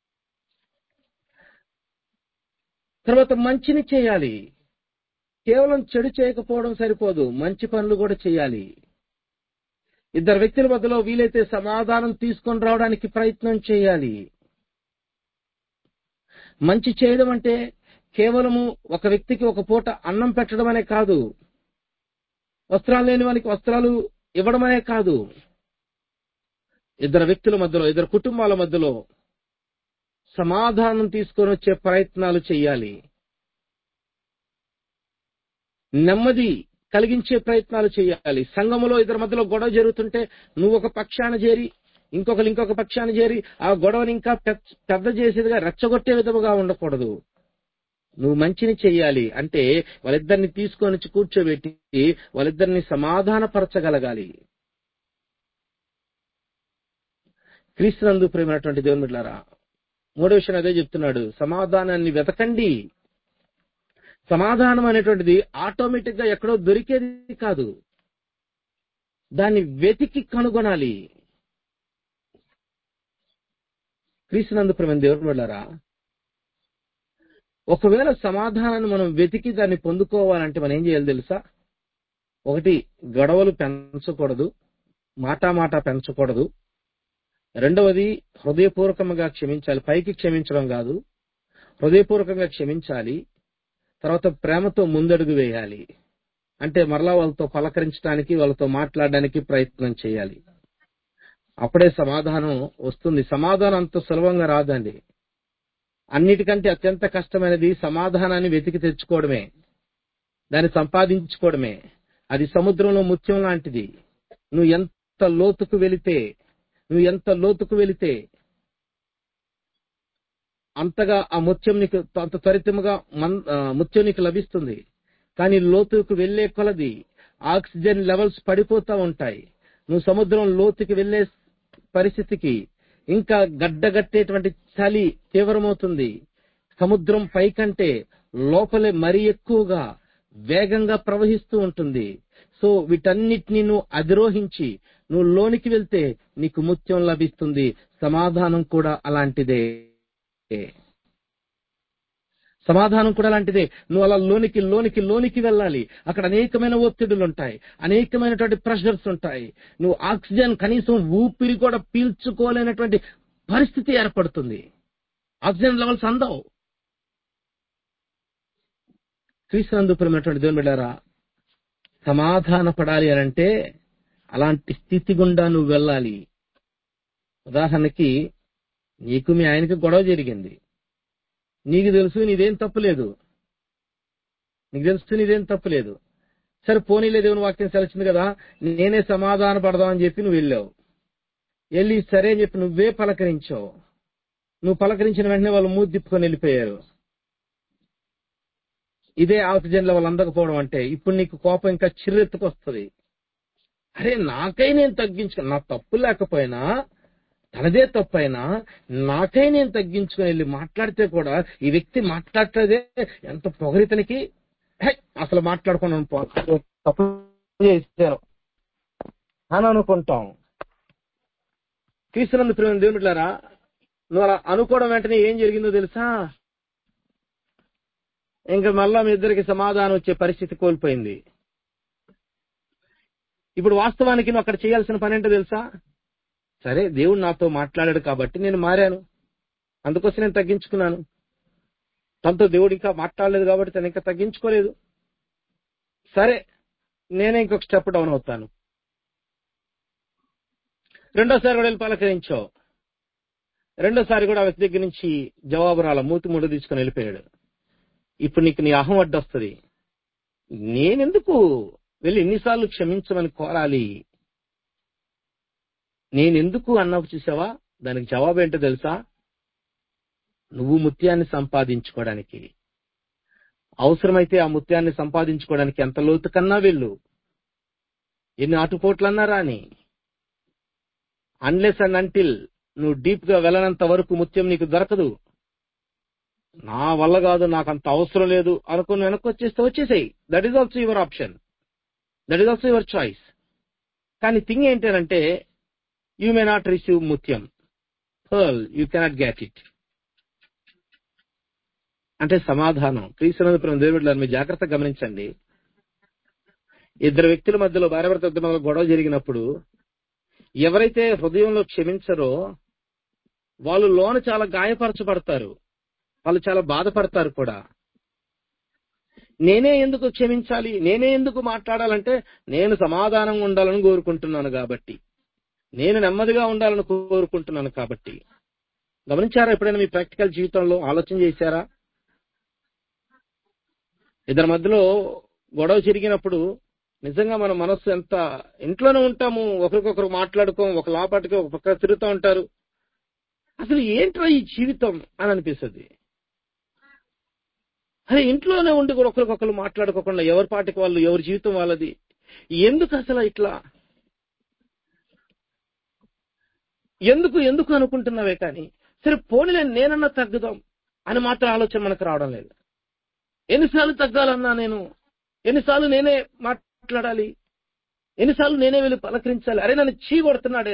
తర్వాత మంచిని చేయాలి. కేవలం చెడు చేయకపోవడం సరిపోదు, మంచి పనులు కూడా చేయాలి. ఇద్దరు వ్యక్తుల మధ్యలో వీలైతే సమాధానం తీసుకొని రావడానికి ప్రయత్నం చేయాలి. మంచి చేయడం అంటే కేవలము ఒక వ్యక్తికి ఒక పూట అన్నం పెట్టడం అనే కాదు, వస్త్రాలు లేని వానికి వస్త్రాలు ఇవ్వడం అనే కాదు. ఇద్దరు వ్యక్తుల మధ్యలో, ఇద్దరు కుటుంబాల మధ్యలో సమాధానం తీసుకొని వచ్చే ప్రయత్నాలు చేయాలి. నెమ్మది కలిగించే ప్రయత్నాలు చేయాలి. సంఘములో ఇద్దరి మధ్యలో గొడవ జరుగుతుంటే నువ్వు ఒక పక్షాన చేరి ఇంకొకరు ఇంకొక పక్షాన చేరి ఆ గొడవని ఇంకా పెద్ద చేసేదిగా రెచ్చగొట్టే విధముగా ఉండకూడదు. నువ్వు మంచిని చెయ్యాలి అంటే వాళ్ళిద్దరిని తీసుకొని వచ్చి కూర్చోబెట్టి వాళ్ళిద్దరిని సమాధానపరచగలగాలి. క్రీస్తునందు ప్రేమైనటువంటి దేవుని బిడ్డలారా, మూడో విషయం అదే చెప్తున్నాడు, సమాధానాన్ని వెతకండి. సమాధానం అనేటువంటిది ఆటోమేటిక్ గా ఎక్కడో దొరికేది కాదు, దాన్ని వెతికి కనుగొనాలి. క్రీస్తునందు ప్రేమైన దేవుని బిడ్డలారా, ఒకవేళ సమాధానాన్ని మనం వెతికి దాన్ని పొందుకోవాలంటే మనం ఏం చేయాలి తెలుసా? ఒకటి, గొడవలు పెంచకూడదు, మాటా మాట పెంచకూడదు. రెండవది, హృదయపూర్వకంగా క్షమించాలి. పైకి క్షమించడం కాదు, హృదయపూర్వకంగా క్షమించాలి. తర్వాత ప్రేమతో ముందడుగు వేయాలి. అంటే మరలా వాళ్ళతో పలకరించడానికి, వాళ్ళతో మాట్లాడడానికి ప్రయత్నం చేయాలి. అప్పుడే సమాధానం వస్తుంది. సమాధానం అంత సులభంగా రాదండి. అన్నిటికంటే అత్యంత కష్టమైనది సమాధానాన్ని వెతికి తెచ్చుకోవడమే, దాన్ని సంపాదించుకోవడమే. అది సముద్రంలో ముత్యం లాంటిది. నువ్వు ఎంత లోతుకు వెళితే నువ్వు ఎంత లోతుకు వెళితే అంతగా ఆ ముత్యం నీకు అంత త్వరితముగా ముత్యం నీకు లభిస్తుంది. కానీ లోతుకు వెళ్లే కొలది ఆక్సిజన్ లెవెల్స్ పడిపోతా ఉంటాయి. నువ్వు సముద్రం లోతుకి వెళ్లే పరిస్థితికి ఇంకా గడ్డగట్టేటువంటి చలి తీవ్రమవుతుంది. సముద్రం పైకంటే లోపలే మరీ ఎక్కువగా వేగంగా ప్రవహిస్తూ ఉంటుంది. సో వీటన్నిటిని నువ్వు అధిరోహించి నువ్వు లోనికి వెళ్తే నీకు ముత్యం లభిస్తుంది. సమాధానం కూడా అలాంటిదే. సమాధానం కూడా అలాంటిదే. నువ్వు అలా లోనికి లోనికి లోనికి వెళ్ళాలి. అక్కడ అనేకమైన ఒత్తిడులు ఉంటాయి, అనేకమైనటువంటి ప్రెషర్స్ ఉంటాయి. నువ్వు ఆక్సిజన్ కనీసం ఊపిరి కూడా పీల్చుకోలేనటువంటి పరిస్థితి ఏర్పడుతుంది. ఆక్సిజన్ లెవెల్స్ అందవు. క్రీస్తునందు ప్రియమైనటువంటి దేవుని బిడ్డలారా, సమాధాన పడాలి అనంటే అలాంటి స్థితి గుండా నువ్వు వెళ్ళాలి. ఉదాహరణకి, నీకు మీ ఆయనకి గొడవ జరిగింది. నీకు తెలుసు నీదేం తప్పులేదు, నీకు తెలుసు నీదేం తప్పులేదు. సరే పోనీలే, దేవుని వాక్యం సెలవుచ్చింది కదా, నేనే సమాధాన పడదామని చెప్పి నువ్వు వెళ్ళావు. వెళ్ళి సరే అని చెప్పి నువ్వే పలకరించావు. నువ్వు పలకరించిన వెంటనే వాళ్ళు మూతి తిప్పుకొని వెళ్ళిపోయారు. ఇదే ఆక్సిజన్ లెవెల్ అందకపోవడం అంటే ఇప్పుడు నీకు కోపం ఇంకా చిర్రెత్తుకొస్తుంది. అరే నాకై నేను తగ్గించుకో, నా తప్పు లేకపోయినా, తనదే తప్పైనా నాకై నేను తగ్గించుకుని వెళ్ళి మాట్లాడితే కూడా ఈ వ్యక్తి మాట్లాడలేదే, ఎంత పొగరితనికి, అసలు మాట్లాడుకున్నాను, తప్పు చేశాను అని అనుకుంటాం. క్రీస్తునందు ప్రియమైన దేవుని బిడ్డలారా, నువ్వు అలా అనుకోవడం వెంటనే ఏం జరిగిందో తెలుసా? ఇంకా మళ్ళా మీ ఇద్దరికి సమాధానం వచ్చే పరిస్థితి కోల్పోయింది. ఇప్పుడు వాస్తవానికి నువ్వు అక్కడ చేయాల్సిన పని ఏంటో తెలుసా? సరే, దేవుడు నాతో మాట్లాడాడు కాబట్టి నేను మారాను, అందుకోసం నేను తగ్గించుకున్నాను. తనతో దేవుడు ఇంకా మాట్లాడలేదు కాబట్టి తను ఇంకా తగ్గించుకోలేదు. సరే, నేనే ఇంకొక స్టెప్ డౌన్ అవుతాను. రెండోసారి కూడా వెళ్ళి పలకరించావు. రెండోసారి కూడా ఆ వ్యక్తి దగ్గర నుంచి జవాబు రాల, మూతి ముడు తీసుకుని వెళ్ళిపోయాడు. ఇప్పుడు నీకు నీ అహం అడ్డొస్తుంది. నేనెందుకు వెళ్ళి ఎన్నిసార్లు క్షమించమని కోరాలి, నేనెందుకు అన్నావు చూసావా? దానికి జవాబు ఏంటో తెలుసా? నువ్వు ముత్యాన్ని సంపాదించుకోవడానికి, అవసరమైతే ఆ ముత్యాన్ని సంపాదించుకోవడానికి ఎంత లోతు కన్నా వెళ్ళు. ఎన్ని ఆటుపోట్లన్నా రాని, అన్లెస్ అండ్ అంటిల్ నువ్వు డీప్ గా వెళ్ళనంత వరకు ముత్యం నీకు దొరకదు. నా వల్ల కాదు, నాకు అంత అవసరం లేదు అనుకుని వెనక్కి వచ్చేస్తే వచ్చేసాయి. That is also your option, that is also your choice. కానీ థింగ్ ఏంటంటే యూ మే నాట్ రిసీవ్ ముత్యం, pearl you cannot get it. అంటే సమాధానం. క్రీస్తునందు దేవుడు మీరు జాగ్రత్తగా గమనించండి. ఇద్దరు వ్యక్తుల మధ్యలో, భార్యాభర్త ఇద్దరి మధ్యలో గొడవ జరిగినప్పుడు ఎవరైతే హృదయంలో క్షమించరో వాళ్ళు లోన చాలా గాయపరచబడతారు, వాళ్ళు చాలా బాధపడతారు కూడా. నేనే ఎందుకు క్షమించాలి, నేనే ఎందుకు మాట్లాడాలంటే నేను సమాధానంగా ఉండాలని కోరుకుంటున్నాను కాబట్టి, నేను నెమ్మదిగా ఉండాలని కోరుకుంటున్నాను కాబట్టి. గమనించారా? ఎప్పుడైనా మీ ప్రాక్టికల్ జీవితంలో ఆలోచన చేశారా? ఇద్దరి మధ్యలో గొడవ జరిగినప్పుడు నిజంగా మన మనస్సు ఎంత, ఇంట్లోనే ఉంటాము, ఒకరికొకరు మాట్లాడుకోం, ఒక లోపటికి ఒక పక్క తిరుగుతూ ఉంటారు. అసలు ఏంట్రా ఈ జీవితం అని అనిపిస్తుంది. అదే ఇంట్లోనే ఉండి కూడా ఒకరికొకరు మాట్లాడుకోకుండా ఎవరి పాటికి వాళ్ళు, ఎవరి జీవితం వాళ్ళది. ఎందుకు అసలు ఇట్లా, ఎందుకు ఎందుకు అనుకుంటున్నావే కానీ సరే పోనీలే నేనన్నా తగ్గుదాం అని మాత్రం ఆలోచన మనకు రావడం లేదు. ఎన్నిసార్లు తగ్గాలన్నా నేను, ఎన్నిసార్లు నేనే మాట్లాడాలి, ఎన్నిసార్లు నేనే వెళ్ళి పలకరించాలి. అరే నన్ను చీ కొడుతున్నాడే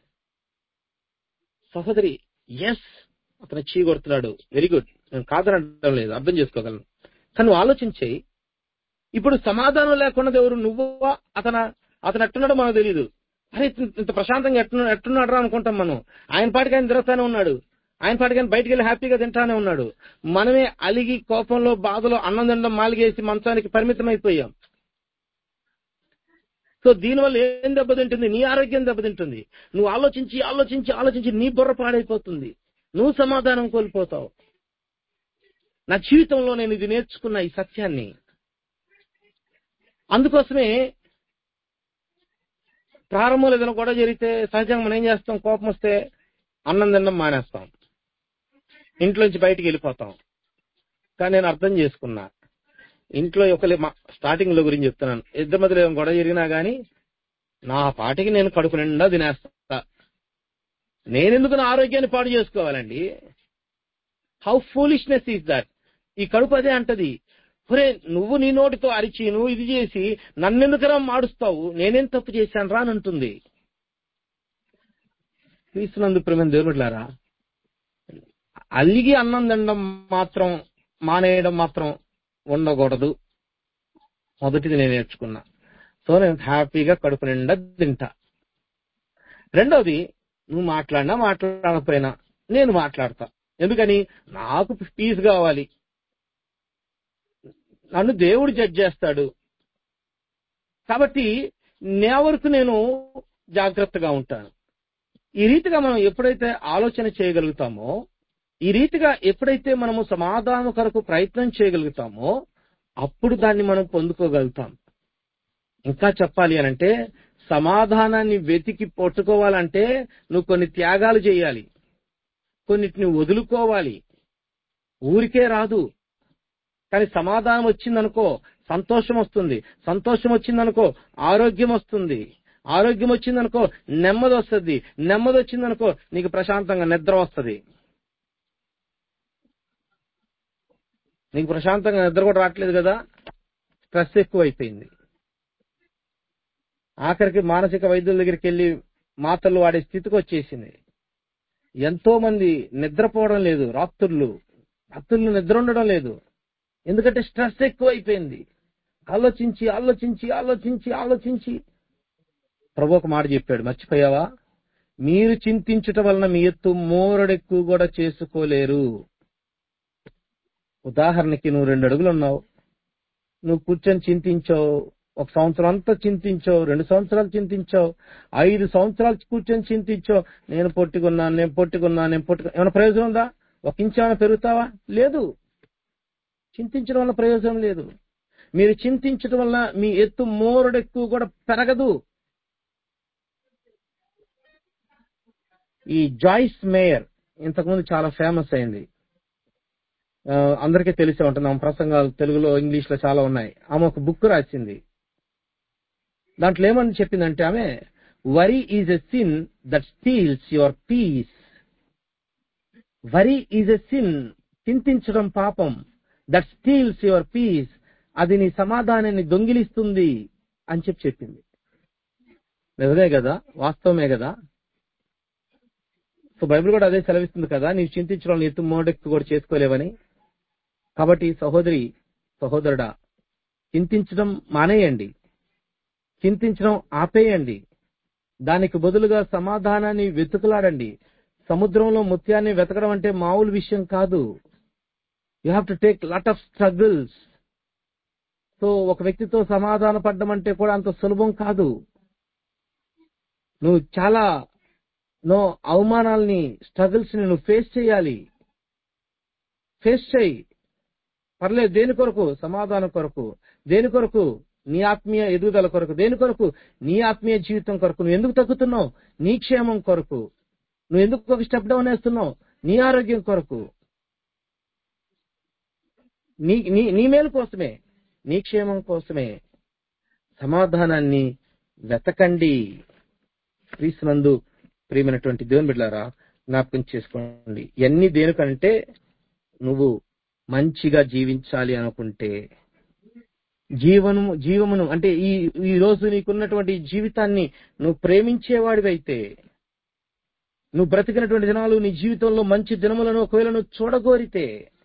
సహోదరి, ఎస్ అతను చీ కొడుతున్నాడు, వెరీ గుడ్, నేను కాదనడం లేదు, అర్థం చేసుకోగలను. కానీ నువ్వు ఆలోచించేయి, ఇప్పుడు సమాధానం లేకుండా ఎవరు, నువ్వా అతను అతను ఎట్టున్నాడో మనకు తెలియదు. అరే ఇంత ప్రశాంతంగా ఎట్టు ఎట్టున్నాడు రా అనుకుంటాం మనం. ఆయన పాటికి ఆయన తిరుగుతానే ఉన్నాడు, ఆయన పాటికి ఆయన బయటికి వెళ్ళి హ్యాపీగా తింటానే ఉన్నాడు. మనమే అలిగి కోపంలో బాధలో అన్నం తినడం మాలిగేసి మంచానికి పరిమితం అయిపోయాం. సో దీనివల్ల ఏం దెబ్బతింటుంది? నీ ఆరోగ్యం దెబ్బతింటుంది. నువ్వు ఆలోచించి ఆలోచించి ఆలోచించి నీ బుర్ర పాడైపోతుంది, నువ్వు సమాధానం కోల్పోతావు. నా జీవితంలో నేను ఇది నేర్చుకున్న ఈ సత్యాన్ని. అందుకోసమే ప్రారంభంలో ఏదైనా గొడవ జరిగితే సహజంగా మనం ఏం చేస్తాం, కోపం వస్తే అన్నం తినడం మానేస్తాం, ఇంట్లోంచి బయటికి వెళ్ళిపోతాం. కానీ నేను అర్థం చేసుకున్నా, ఇంట్లో ఒకరి స్టార్టింగ్ లో గురించి చెప్తున్నాను, ఇద్దరి మధ్యలో ఏదైనా గొడవ జరిగినా గానీ నా పాటికి నేను కడుపు నిండా తినేస్తా. నేనెందుకు నా ఆరోగ్యాన్ని పాడు చేసుకోవాలండి? How foolishness is that? ఈ కడుపు అదే అంటది, ఒరే నువ్వు నీ నోటితో అరిచి నువ్వు ఇది చేసి నన్నెందుకురా మాడుస్తావు, నేనేం తప్పు చేశాను రా అని అంటుంది. క్రీస్తునందు ప్రియమైన దేవుడులారా, అలిగి అన్నం తినడం మాత్రం మానేయడం మాత్రం ఉండకూడదు. మొదటిది నేను నేర్చుకున్నా. సో నేను హ్యాపీగా కడుపు నిండా తింటా. రెండవది, నువ్వు మాట్లాడినా మాట్లాడకపోయినా నేను మాట్లాడతా. ఎందుకని? నాకు పీస్ కావాలి, నన్ను దేవుడు జడ్జ్ చేస్తాడు కాబట్టి నా వరకు నేను జాగ్రత్తగా ఉంటాను. ఈ రీతిగా మనం ఎప్పుడైతే ఆలోచన చేయగలుగుతామో, ఈ రీతిగా ఎప్పుడైతే మనము సమాధానం కొరకు ప్రయత్నం చేయగలుగుతామో అప్పుడు దాన్ని మనం పొందుకోగలుగుతాం. ఇంకా చెప్పాలి అనంటే సమాధానాన్ని వెతికి పట్టుకోవాలంటే నువ్వు కొన్ని త్యాగాలు చేయాలి, కొన్నిటిని వదులుకోవాలి. ఊరికే రాదు. కానీ సమాధానం వచ్చిందనుకో సంతోషం వస్తుంది, సంతోషం వచ్చిందనుకో ఆరోగ్యం వస్తుంది, ఆరోగ్యం వచ్చిందనుకో నెమ్మది వస్తుంది, నెమ్మది వచ్చిందనుకో నీకు ప్రశాంతంగా నిద్ర వస్తుంది. నీకు ప్రశాంతంగా నిద్ర కూడా రావట్లేదు కదా, స్ట్రెస్ ఎక్కువ అయిపోయింది. ఆఖరికి మానసిక వైద్యుల దగ్గరికి వెళ్ళి మాత్రలు వాడే స్థితికి వచ్చేసింది. ఎంతో మంది నిద్రపోవడం లేదు, రాత్రులు రాత్రులు నిద్ర ఉండడం లేదు. ఎందుకంటే స్ట్రెస్ ఎక్కువ అయిపోయింది. ఆలోచించి ఆలోచించి ఆలోచించి ఆలోచించి ప్రభు ఒక మాట చెప్పాడు, మర్చిపోయావా? మీరు చింతించుట వలన మీ ఎత్తు మోరడెక్కువ కూడా చేసుకోలేరు. ఉదాహరణకి నువ్వు రెండు అడుగులు ఉన్నావు, నువ్వు కూర్చొని చింతించావు, ఒక సంవత్సరం అంతా చింతించావు, రెండు సంవత్సరాలు చింతించావు, ఐదు సంవత్సరాలు కూర్చొని చింతించావు, నేను పొట్టుకున్నాను నేను పొట్టుకున్నాను నేను పొట్టుకున్నా ఏమైనా ప్రయోజనం ఉందా? ఒక ఇంచు ఏమైనా పెరుగుతావా? లేదు. చింతించడం వల్ల ప్రయోజనం లేదు. మీరు చింతించడం వల్ల మీ ఎత్తు మోరడెక్కువ కూడా పెరగదు. ఈ జాయిస్ మేయర్ ఇంతకుముందు చాలా ఫేమస్ అయింది, అందరికీ తెలిసే ఉంటుంది. ఆమె ప్రసంగాలు తెలుగులో ఇంగ్లీష్ లో చాలా ఉన్నాయి. ఆమె ఒక బుక్ రాసింది, దాంట్లో ఏమని చెప్పిందంటే ఆమె, worry is a sin that steals your peace. Worry is a sin, చింతించడం పాపం, దట్ స్టీల్స్ యువర్ పీస్, అది నీ సమాధానాన్ని దొంగిలిస్తుంది అని చెప్పి చెప్పింది. నిజమే కదా, వాస్తవమే కదా. సో బైబిల్ కూడా అదే సెలవిస్తుంది కదా, నీవు చింతించడం ఎత్తు మోడెక్కు కూడా చేసుకోలేవని. కాబట్టి సహోదరి సహోదరుడా, చింతించడం మానేయండి, చింతించడం ఆపేయండి. దానికి బదులుగా సమాధానాన్ని వెతుకులాడండి. సముద్రంలో ముత్యాన్ని వెతకడం అంటే మామూలు విషయం కాదు. You have to take lot of struggles. So ఒక వ్యక్తితో సమాధాన పడ్డం అంటే కూడా అంత సులభం కాదు. నువ్వు చాలా నో అవమానాల్ని, స్ట్రగుల్స్ ని నువ్వు ఫేస్ చేయాలి. ఫేస్ చేయి, పర్లేదు. దేని కొరకు? సమాధానం కొరకు. దేని కొరకు? నీ ఆత్మీయ ఎదుగుదల కొరకు. దేని కొరకు? నీ ఆత్మీయ జీవితం కొరకు. నువ్వు ఎందుకు తగ్గుతున్నావు? నీ క్షేమం కొరకు. నువ్వు ఎందుకు ఒక స్టెప్ డౌన్ వేస్తున్నావు? నీ ఆరోగ్యం కొరకు, నీ నీ నీ మేలు కోసమే, నీ క్షేమం కోసమే. సమాధానాన్ని వెతకండి. క్రీస్తునందు ప్రియమైనటువంటి దేవుని బిడ్డలారా, జ్ఞాపకం చేసుకోండి. ఇవన్నీ దేనికంటే, నువ్వు మంచిగా జీవించాలి అనుకుంటే, జీవనము జీవమును అంటే ఈ ఈ రోజు నీకున్నటువంటి జీవితాన్ని నువ్వు ప్రేమించేవాడివైతే, నువ్వు బ్రతికినటువంటి దినాలు నీ జీవితంలో మంచి దినములను ఒకవేళ నువ్వు చూడగోరితే,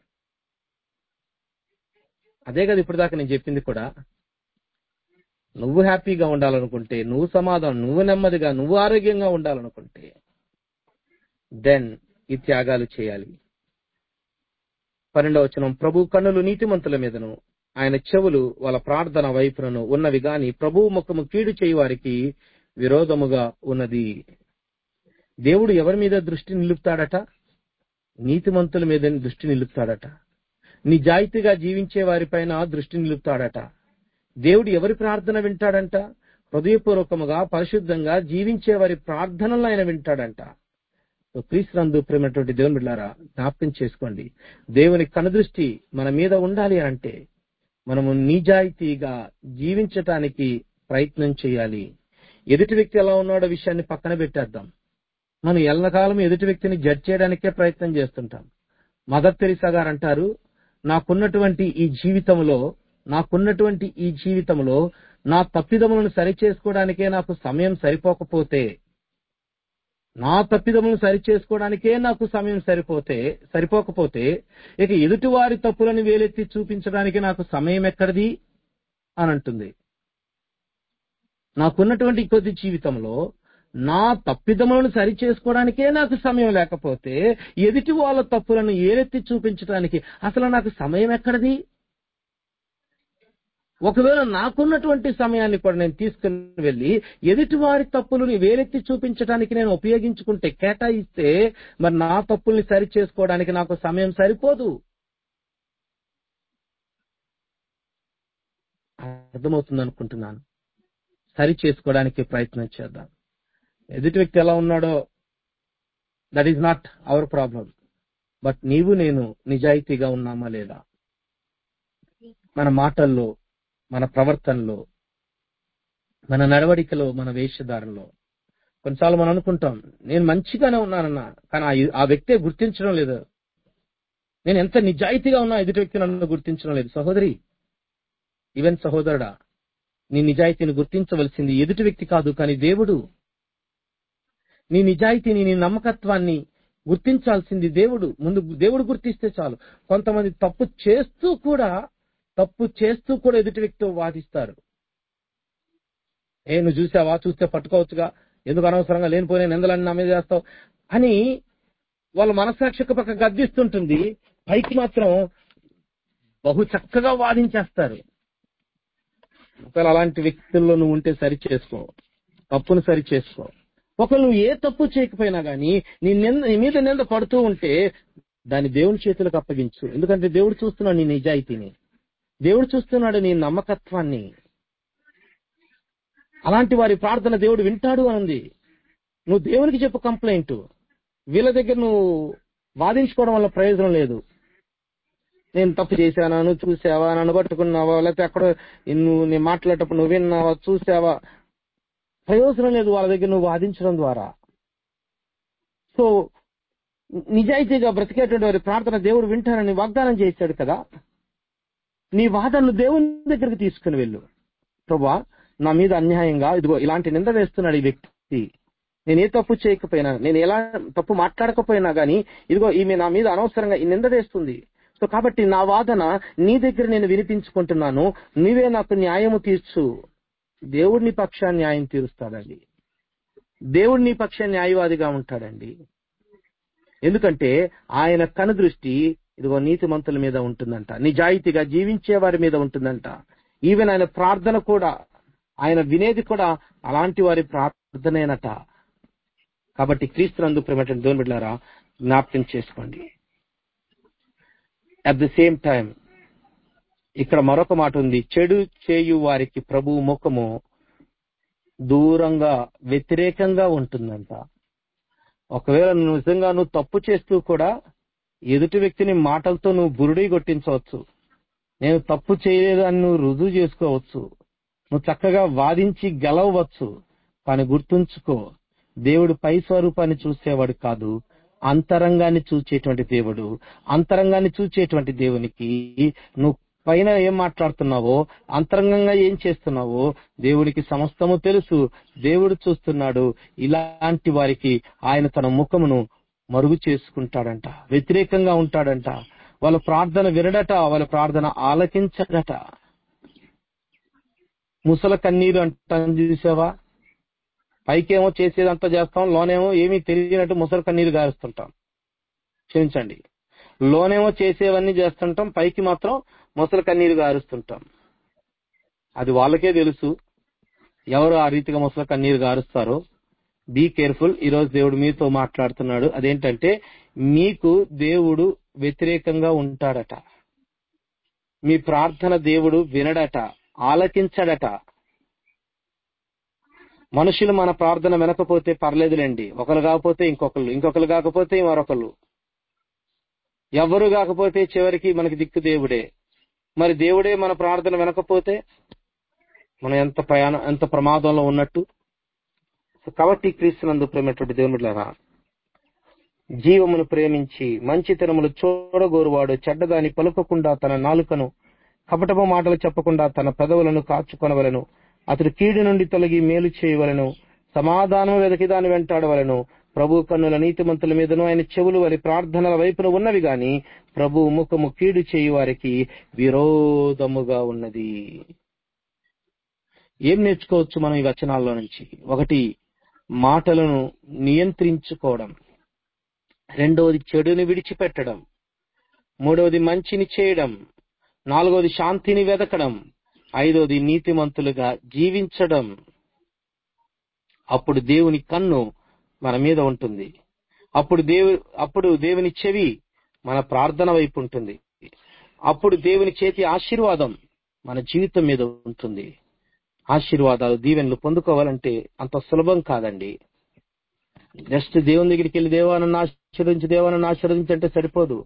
అదే కదా ఇప్పుడు దాకా నేను చెప్పింది కూడా. నువ్వు హ్యాపీగా ఉండాలనుకుంటే, నువ్వు సమాధానం, నువ్వు నెమ్మదిగా, నువ్వు ఆరోగ్యంగా ఉండాలనుకుంటే, దెన్ ఈ త్యాగాలు చేయాలి. పన్నెండవ వచనం, ప్రభు కన్నులు నీతిమంతుల మీదను, ఆయన చెవులు వాళ్ళ ప్రార్థన వైపునను ఉన్నవి గాని ప్రభు ముఖము కీడు చేయి వారికి విరోధముగా ఉన్నది. దేవుడు ఎవరి మీద దృష్టి నిలుపుతాడట? నీతిమంతుల మీద దృష్టి నిలుపుతాడట. నిజాయితీగా జీవించే వారిపైన దృష్టి నిలుపుతాడట. దేవుడు ఎవరి ప్రార్థన వింటాడంట? హృదయపూర్వకముగా పరిశుద్ధంగా జీవించే వారి ప్రార్థనలు ఆయన వింటాడంట. క్రీస్తునందు ప్రేమైనటువంటి దేవుని బిడ్డలారా, జ్ఞాపకం చేసుకోండి. దేవుని కనుదృష్టి మన మీద ఉండాలి అంటే మనము నిజాయితీగా జీవించటానికి ప్రయత్నం చేయాలి. ఎదుటి వ్యక్తి ఎలా ఉన్నాడో విషయాన్ని పక్కన పెట్టేద్దాం. మనం ఎల్లకాలం ఎదుటి వ్యక్తిని జడ్జ్ చేయడానికే ప్రయత్నం చేస్తుంటాం. మదర్ తెరీసా గారు అంటారు, నాకున్నటువంటి ఈ జీవితంలో నాకున్నటువంటి ఈ జీవితంలో నా తప్పిదములను సరిచేసుకోవడానికే నాకు సమయం సరిపోకపోతే నా తప్పిదములను సరిచేసుకోవడానికే నాకు సమయం సరిపోతే సరిపోకపోతే ఇక ఎదుటి వారి తప్పులను వేలెత్తి చూపించడానికి నాకు సమయం ఎక్కడిది అని అంటుంది. నాకున్నటువంటి కొద్ది జీవితంలో నా తప్పిదములను సరిచేసుకోవడానికే నాకు సమయం లేకపోతే ఎదుటి వాళ్ళ తప్పులను ఏలెత్తి చూపించడానికి అసలు నాకు సమయం ఎక్కడిది? ఒకవేళ నాకున్నటువంటి సమయాన్ని కూడా నేను తీసుకుని వెళ్ళి ఎదుటి వారి తప్పులను వేలెత్తి చూపించడానికి నేను ఉపయోగించుకుంటే, కేటాయిస్తే, మరి నా తప్పుల్ని సరి చేసుకోవడానికి నాకు సమయం సరిపోదు. అర్థమవుతుంది అనుకుంటున్నాను. సరి చేసుకోవడానికి ప్రయత్నం చేద్దాం. ఎదుటి వ్యక్తి ఎలా ఉన్నాడో that is not our problem. But నీవు నేను నిజాయితీగా ఉన్నామా లేదా? మన మాటల్లో, మన ప్రవర్తనలో, మన నడవడికలో, మన వేషధారణలో. కొన్నిసార్లు మనం అనుకుంటాం, నేను మంచిగానే ఉన్నానన్నా, కానీ ఆ వ్యక్తే గుర్తించడం లేదు. నేను ఎంత నిజాయితీగా ఉన్నా ఎదుటి వ్యక్తి నన్ను గుర్తించడం లేదు. సహోదరి, ఈవెన్ సహోదరుడా, నీ నిజాయితీని గుర్తించవలసింది ఎదుటి వ్యక్తి కాదు, కానీ దేవుడు. నీ నిజాయితీని, నీ నమ్మకత్వాన్ని గుర్తించాల్సింది దేవుడు. ముందు దేవుడు గుర్తిస్తే చాలు. కొంతమంది తప్పు చేస్తూ కూడా తప్పు చేస్తూ కూడా ఎదుటి వ్యక్తితో వాదిస్తారు. ఏ నువ్వు చూసావా, చూస్తే పట్టుకోవచ్చుగా, ఎందుకు అనవసరంగా లేనిపోయిన నిందలన్నీ నా మీద చేస్తావు అని వాళ్ళ మనస్సాక్షి పక్క గద్దిస్తుంటుంది. పైకి మాత్రం బహు చక్కగా వాదించేస్తారు. ఒకవేళ అలాంటి వ్యక్తుల్లో నువ్వు ఉంటే సరి చేసుకో, తప్పును సరి చేసుకో. ఒకవేళ నువ్వు ఏ తప్పు చేయకపోయినా గానీ నీ నింద నీ మీద నింద పడుతూ ఉంటే దాన్ని దేవుని చేతులకు అప్పగించు. ఎందుకంటే దేవుడు చూస్తున్నాడు నీ నిజాయితీని, దేవుడు చూస్తున్నాడు నీ నమ్మకత్వాన్ని. అలాంటి వారి ప్రార్థన దేవుడు వింటాడు అన్నది. నువ్వు దేవునికి చెప్పు కంప్లైంట్. వీళ్ళ దగ్గర నువ్వు వాదించుకోవడం వల్ల ప్రయోజనం లేదు. నేను తప్పు చేశానా, నువ్వు చూసావా, నన్ను పట్టుకున్నావా, లేకపోతే ఎక్కడో నువ్వు నేను మాట్లాడేటప్పుడు నువ్వు విన్నావా, చూసావా, ప్రయోజనం లేదు వాళ్ళ దగ్గర నువ్వు వాదించడం ద్వారా. సో నిజాయితీగా బ్రతికేటువంటి వారి ప్రార్థన దేవుడు వింటానని వాగ్దానం చేశాడు కదా. నీ వాదనను దేవుని దగ్గరికి తీసుకుని వెళ్ళు. ప్రభువా, నా మీద అన్యాయంగా ఇదిగో ఇలాంటి నింద వేస్తున్నాడు ఈ వ్యక్తి, నేను ఏ తప్పు చేయకపోయినా, నేను ఎలా తప్పు మాట్లాడకపోయినా గానీ ఇదిగో ఈమె నా మీద అనవసరంగా ఈ నింద వేస్తుంది. సో కాబట్టి నా వాదన నీ దగ్గర నేను వినిపించుకుంటున్నాను, నీవే నాకు న్యాయము తీర్చు. దేవుడు నీ పక్షాన్ని న్యాయం తీరుస్తాడండి. దేవుడు నీ పక్ష న్యాయవాదిగా ఉంటాడండి. ఎందుకంటే ఆయన కనుదృష్టి ఇదిగో నీతిమంతుల మీద ఉంటుందంట, నిజాయితీగా జీవించే వారి మీద ఉంటుందంట. ఈవెన్ ఆయన ప్రార్థన కూడా, ఆయన వినేది కూడా అలాంటి వారి ప్రార్థనేనట. కాబట్టి క్రీస్తునందు ప్రేమటువంటి దేవుని బిడ్డలారా, జ్ఞాపకం చేసుకోండి. అట్ ది సేమ్ టైం ఇక్కడ మరొక మాట ఉంది, చెడు చేయు వారికి ప్రభు ముఖము దూరంగా వ్యతిరేకంగా ఉంటుందంట. ఒకవేళ నువ్వు నిజంగా నువ్వు తప్పు చేస్తూ కూడా ఎదుటి వ్యక్తిని మాటలతో నువ్వు బురుడి కొట్టించవచ్చు, నేను తప్పు చేయలేదు అని నువ్వు రుజువు చేసుకోవచ్చు, నువ్వు చక్కగా వాదించి గెలవచ్చు. కానీ గుర్తుంచుకో, దేవుడు పై స్వరూపాన్ని చూసేవాడు కాదు, అంతరంగాన్ని చూచేటువంటి దేవుడు. అంతరంగాన్ని చూచేటువంటి దేవునికి నువ్వు పైన ఏం మాట్లాడుతున్నావో, అంతరంగంగా ఏం చేస్తున్నావో దేవుడికి సమస్తము తెలుసు. దేవుడు చూస్తున్నాడు. ఇలాంటి వారికి ఆయన తన ముఖమును మరుగు చేసుకుంటాడంట, వ్యతిరేకంగా ఉంటాడంట. వాళ్ళ ప్రార్థన వినడట, వాళ్ళ ప్రార్థన ఆలకించడట. ముసల కన్నీరు అంటాను చూసావా, పైకేమో చేసేదంతా చేస్తాం, లోనేమో ఏమీ తెలియనట్టు ముసల కన్నీరు గారుస్తుంటాం. క్షమించండి, లోనేమో చేసేవన్నీ చేస్తుంటాం, పైకి మాత్రం ముసల కన్నీరు గారుస్తుంటాం. అది వాళ్ళకే తెలుసు ఎవరు ఆ రీతిగా ముసల కన్నీరు గారుస్తారో. Be careful. ఈరోజు దేవుడు మీతో మాట్లాడుతున్నాడు. అదేంటంటే, మీకు దేవుడు వ్యతిరేకంగా ఉంటాడట, మీ ప్రార్థన దేవుడు వినడట, ఆలకించడట. మనుషులు మన ప్రార్థన వినకపోతే పర్లేదులేండి, ఒకరు కాకపోతే ఇంకొకళ్ళు, ఇంకొకరు కాకపోతే మరొకళ్ళు, ఎవరు కాకపోతే చివరికి మనకి దిక్కు దేవుడే. మరి దేవుడే మన ప్రార్థన వినకపోతే మనం ఎంత ప్రయాణం ఎంత ప్రమాదంలో ఉన్నట్టు. కాబట్టి క్రీస్తునందు ప్రేమటువంటి దేవునిలారా, జీవమును ప్రేమించి మంచితనములు చూడగోరువాడు చెడ్డదాని పలుకకుండా తన నాలుకను, కపటపు మాటలు చెప్పకుండా తన పెదవులను కాచుకొనవలెను. అతడు కీడు నుండి తొలగి మేలు చేయవలెను, సమాధానం వెదకి దాని వెంటాడవలెను. ప్రభు కన్నుల నీతిమంతుల మీదను ఆయన చెవులు వారి ప్రార్థనల వైపున ఉన్నవి గాని ప్రభు ముఖము కీడు చేయు వారికి విరోధముగా ఉన్నది. ఏం నేర్చుకోవచ్చు మనం ఈ వచనాల్లో నుంచి? ఒకటి, మాటలను నియంత్రించుకోవడం. రెండవది, చెడుని విడిచిపెట్టడం. మూడవది, మంచిని చేయడం. నాలుగవది, శాంతిని వెదకడం. ఐదవది, నీతిమంతులుగా జీవించడం. అప్పుడు దేవుని కన్ను మన మీద ఉంటుంది. అప్పుడు దేవు అప్పుడు దేవుని చెవి మన ప్రార్థన వైపు ఉంటుంది. అప్పుడు దేవుని చేతి ఆశీర్వాదం మన జీవితం మీద ఉంటుంది. ఆశీర్వాదాలు, దీవెనలు పొందుకోవాలంటే అంత సులభం కాదండి. జస్ట్ దేవుని దగ్గరికి వెళ్ళి దేవానన్ను ఆశీర్వదించి దేవానన్ను ఆశీర్వదించంటే సరిపోదు.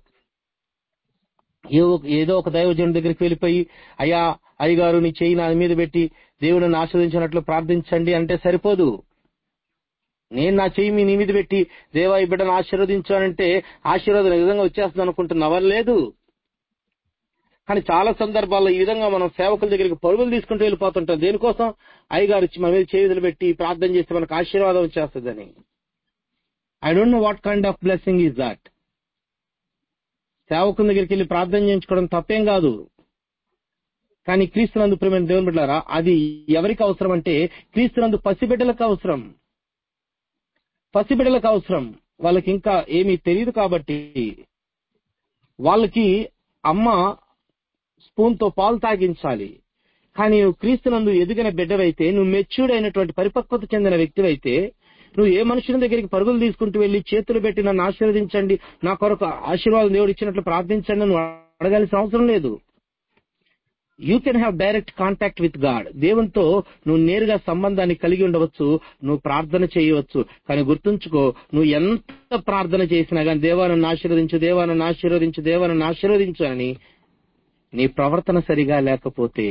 ఏదో ఒక దైవజనుడి దగ్గరికి వెళ్ళిపోయి, అయ్యా అయ్యగారు నీ చెయ్యి నా మీద పెట్టి దేవుడిని ఆశీర్వదించినట్లు ప్రార్థించండి అంటే సరిపోదు. నేను నా చెయ్యి మీ నీ మీద పెట్టి దేవా ఈ బిడ్డను ఆశీర్వదించానంటే ఆశీర్వాదం నిజంగా వచ్చేస్తుంది అనుకుంటున్నావా? లేదు. కానీ చాలా సందర్భాల్లో ఈ విధంగా మనం సేవకుల దగ్గరికి పరుగులు తీసుకుంటూ వెళ్ళిపోతుంటాం. దేనికోసం? అయ్యగారు ఇచ్చి మన మీద చేతులు పెట్టి ప్రార్థన చేస్తే మనకు ఆశీర్వాదం వచ్చేస్తుందని. I don't know what kind of blessing is that. సేవకుల దగ్గరికి వెళ్ళి ప్రార్థన చేయించుకోవడం తప్పేం కాదు. కానీ క్రీస్తునందు ప్రియమైన దేవుని బిడ్డలారా, అది ఎవరికి అవసరం అంటే క్రీస్తునందు పసిబిడ్డలకు అవసరం. పసిబిడ్డలకు అవసరం. వాళ్ళకి ఇంకా ఏమీ తెలియదు కాబట్టి వాళ్ళకి అమ్మ స్పూన్ తో పాలు తాగించాలి. కానీ నువ్వు క్రీస్తునందు ఎదిగిన బిడ్డవైతే, నువ్వు మెచ్యూర్డ్ అయినటువంటి పరిపక్వత చెందిన వ్యక్తివైతే, నువ్వు ఏ మనుషుని దగ్గరికి పరుగులు తీసుకుంటూ వెళ్లి చేతులు పెట్టి నన్ను ఆశీర్వదించండి, నా కొరకు ఆశీర్వాదం దేవుడు ఇచ్చినట్లు ప్రార్థించండి నువ్వు అడగాల్సిన అవసరం లేదు. You can have direct contact with God. దేవునితో నువ్వు నేరుగా సంబంధాన్ని కలిగి ఉండవచ్చు, నువ్వు ప్రార్థన చేయవచ్చు. కానీ గుర్తుంచుకో, నువ్వు ఎంత ప్రార్థన చేసినా కానీ దేవా నన్ను ఆశీర్వదించు, దేవా నన్ను ఆశీర్వదించు, దేవా నన్ను ఆశీర్వదించు అని నీ ప్రవర్తన సరిగా లేకపోతే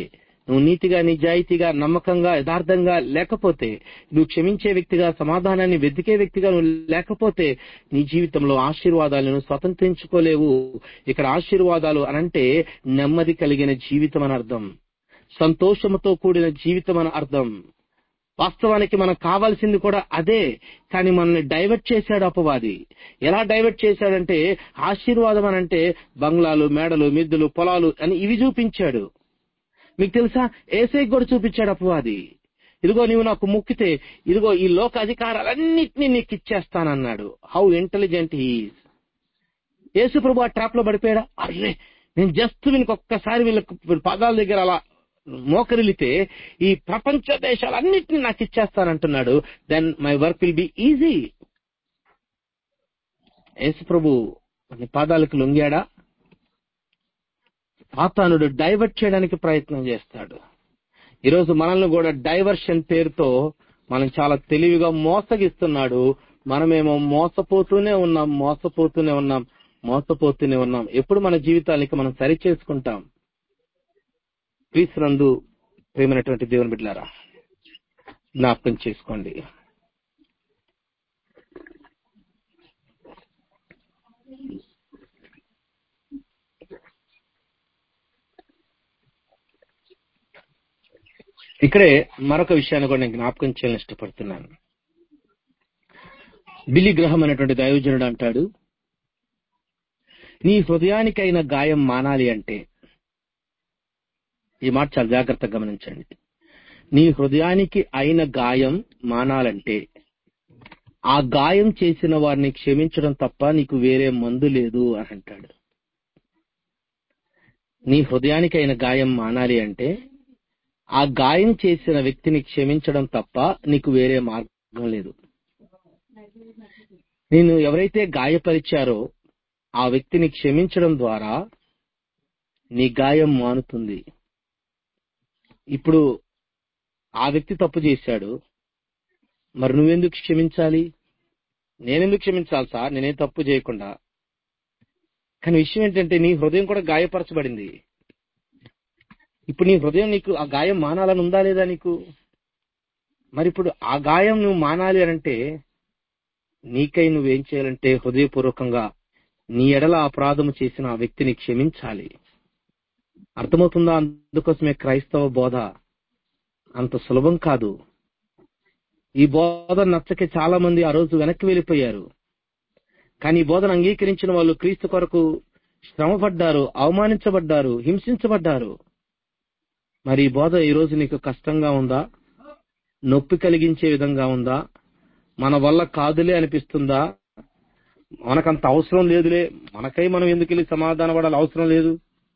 నువ్వు నీతిగా నిజాయితీగా నమ్మకంగా యథార్థంగా లేకపోతే, నువ్వు క్షమించే వ్యక్తిగా సమాధానాన్ని వెతికే వ్యక్తిగా నువ్వు లేకపోతే నీ జీవితంలో ఆశీర్వాదాలను స్వతంత్రించుకోలేవు. ఇక్కడ ఆశీర్వాదాలు అనంటే నెమ్మది కలిగిన జీవితం అని అర్థం, సంతోషముతో కూడిన జీవితం అని అర్థం. వాస్తవానికి మనకు కావాల్సింది కూడా అదే, కానీ మనల్ని డైవర్ట్ చేశాడు అపవాది. ఎలా డైవర్ట్ చేశాడంటే, ఆశీర్వాదం అనంటే బంగ్లాలు, మేడలు, మిద్దెలు, పొలాలు అని ఇవి చూపించాడు. మీకు తెలుసా, ఏసైకి కూడా చూపించాడు అపవాది. ఇదిగో నీవు నాకు మొక్కితే ఇదిగో ఈ లోక అధికారాలన్నింటినీ నీకు ఇచ్చేస్తానన్నాడు. How intelligent he is. యేసు ప్రభు ఆ ట్రాప్ లో పడిపోయాడా? అర్రే, నేను జస్ట్ వీనికి ఒక్కసారి వీళ్ళ పాదాల దగ్గర అలా మోకరిల్లితే ఈ ప్రపంచ దేశాలన్నింటినీ నాకు ఇచ్చేస్తానంటున్నాడు. Then my work will be easy. Yesu ప్రభు పాదాలకు లొంగాడా? సాతానుడు డైవర్ట్ చేయడానికి ప్రయత్నం చేస్తాడు. ఈరోజు మనల్ని కూడా డైవర్షన్ పేరుతో మనం చాలా తెలివిగా మోసగిస్తున్నాడు. మనమేమో మోసపోతూనే ఉన్నాం మోసపోతూనే ఉన్నాం మోసపోతూనే ఉన్నాం. ఎప్పుడు మన జీవితానికి మనం సరి చేసుకుంటాం? క్రీస్తునందు ప్రియమైనటువంటి దేవుని బిడ్డలారా, జ్ఞాపకం చేసుకోండి. ఇక్కడే మరొక విషయాన్ని కూడా నేను జ్ఞాపకం చేయాలని ఇష్టపడుతున్నాను. బిల్లీ గ్రహం అనేటువంటి దైవజనుడు అంటాడు, నీ హృదయానికైన గాయం మానాలి అంటే, ఈ మాట చాలా జాగ్రత్తగా గమనించండి, నీ హృదయానికి అయిన గాయం మానాలంటే ఆ గాయం చేసిన వారిని క్షమించడం తప్ప నీకు వేరే మందు లేదు అని అంటాడు. నీ హృదయానికి అయిన గాయం మానాలి అంటే ఆ గాయం చేసిన వ్యక్తిని క్షమించడం తప్ప నీకు వేరే మార్గం లేదు. నేను ఎవరైతే గాయపరిచారో ఆ వ్యక్తిని క్షమించడం ద్వారా నీ గాయం మానుతుంది. ఇప్పుడు ఆ వ్యక్తి తప్పు చేశాడు, మరి నువ్వెందుకు క్షమించాలి? నేనెందుకు క్షమించాలి సార్, నేనే తప్పు చేయకుండా? కానీ విషయం ఏంటంటే, నీ హృదయం కూడా గాయపరచబడింది. ఇప్పుడు నీ హృదయం నీకు ఆ గాయం మానాలని ఉందా లేదా నీకు? మరి ఇప్పుడు ఆ గాయం నువ్వు మానాలి అనంటే నీకై నువ్వేం చేయాలంటే హృదయపూర్వకంగా నీ ఎడల అపరాధము చేసిన ఆ వ్యక్తిని క్షమించాలి. అర్థమవుతుందా? అందుకోసమే క్రైస్తవ బోధ అంత సులభం కాదు. ఈ బోధ నచ్చకే చాలా మంది ఆ రోజు వెనక్కి వెళ్ళిపోయారు. కానీ ఈ బోధన అంగీకరించిన వాళ్ళు క్రీస్తు కొరకు శ్రమపడ్డారు, అవమానించబడ్డారు, హింసించబడ్డారు. మరి ఈ బోధ ఈ రోజు నీకు కష్టంగా ఉందా? నొప్పి కలిగించే విధంగా ఉందా? మన వల్ల కాదులే అనిపిస్తుందా? మనకంత అవసరం లేదులే, మనకై మనం ఎందుకు వెళ్ళి సమాధాన పడాలి, అవసరం లేదు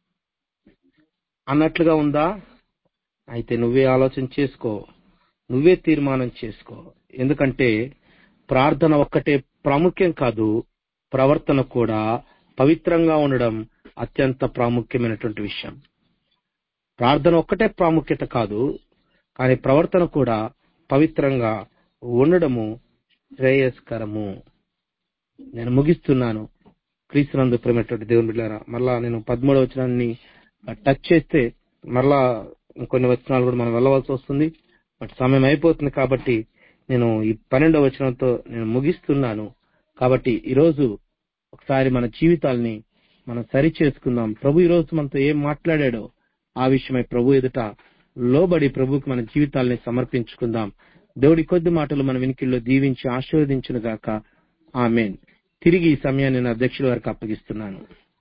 అన్నట్లుగా ఉందా? అయితే నువ్వే ఆలోచన చేసుకో, నువ్వే తీర్మానం చేసుకో. ఎందుకంటే ప్రార్థన ఒక్కటే ప్రాముఖ్యం కాదు, ప్రవర్తన కూడా పవిత్రంగా ఉండడం అత్యంత ప్రాముఖ్యమైనటువంటి విషయం. ప్రార్థన ఒక్కటే ప్రాముఖ్యత కాదు, కానీ ప్రవర్తన కూడా పవిత్రంగా ఉండడము శ్రేయస్కరము. నేను ముగిస్తున్నాను. క్రీస్తునందు ప్రేమైనటువంటి దేవుని బిడ్డలారా, మరలా నేను పదమూడవ వచనాన్ని టచ్ చేస్తే మరలా ఇంకొన్ని వచనాలు కూడా మనం వెళ్ళవలసి వస్తుంది. బట్ సమయం అయిపోతుంది కాబట్టి నేను ఈ పన్నెండవ వచనంతో నేను ముగిస్తున్నాను. కాబట్టి ఈరోజు ఒకసారి మన జీవితాల్ని మనం సరి చేసుకుందాం. ప్రభు ఈరోజు మనతో ఏం మాట్లాడాడో ఆ విషయమై ప్రభు ఎదుట లోబడి ప్రభుకి మన జీవితాల్ని సమర్పించుకుందాం. దేవుడి కొద్ది మాటలు మన వినికిల్లో దీవించి ఆశీర్వదించును గాక. ఆమేన్. తిరిగి ఈ సమయాన్ని నా అధ్యక్షుల వారికి అప్పగిస్తున్నాను.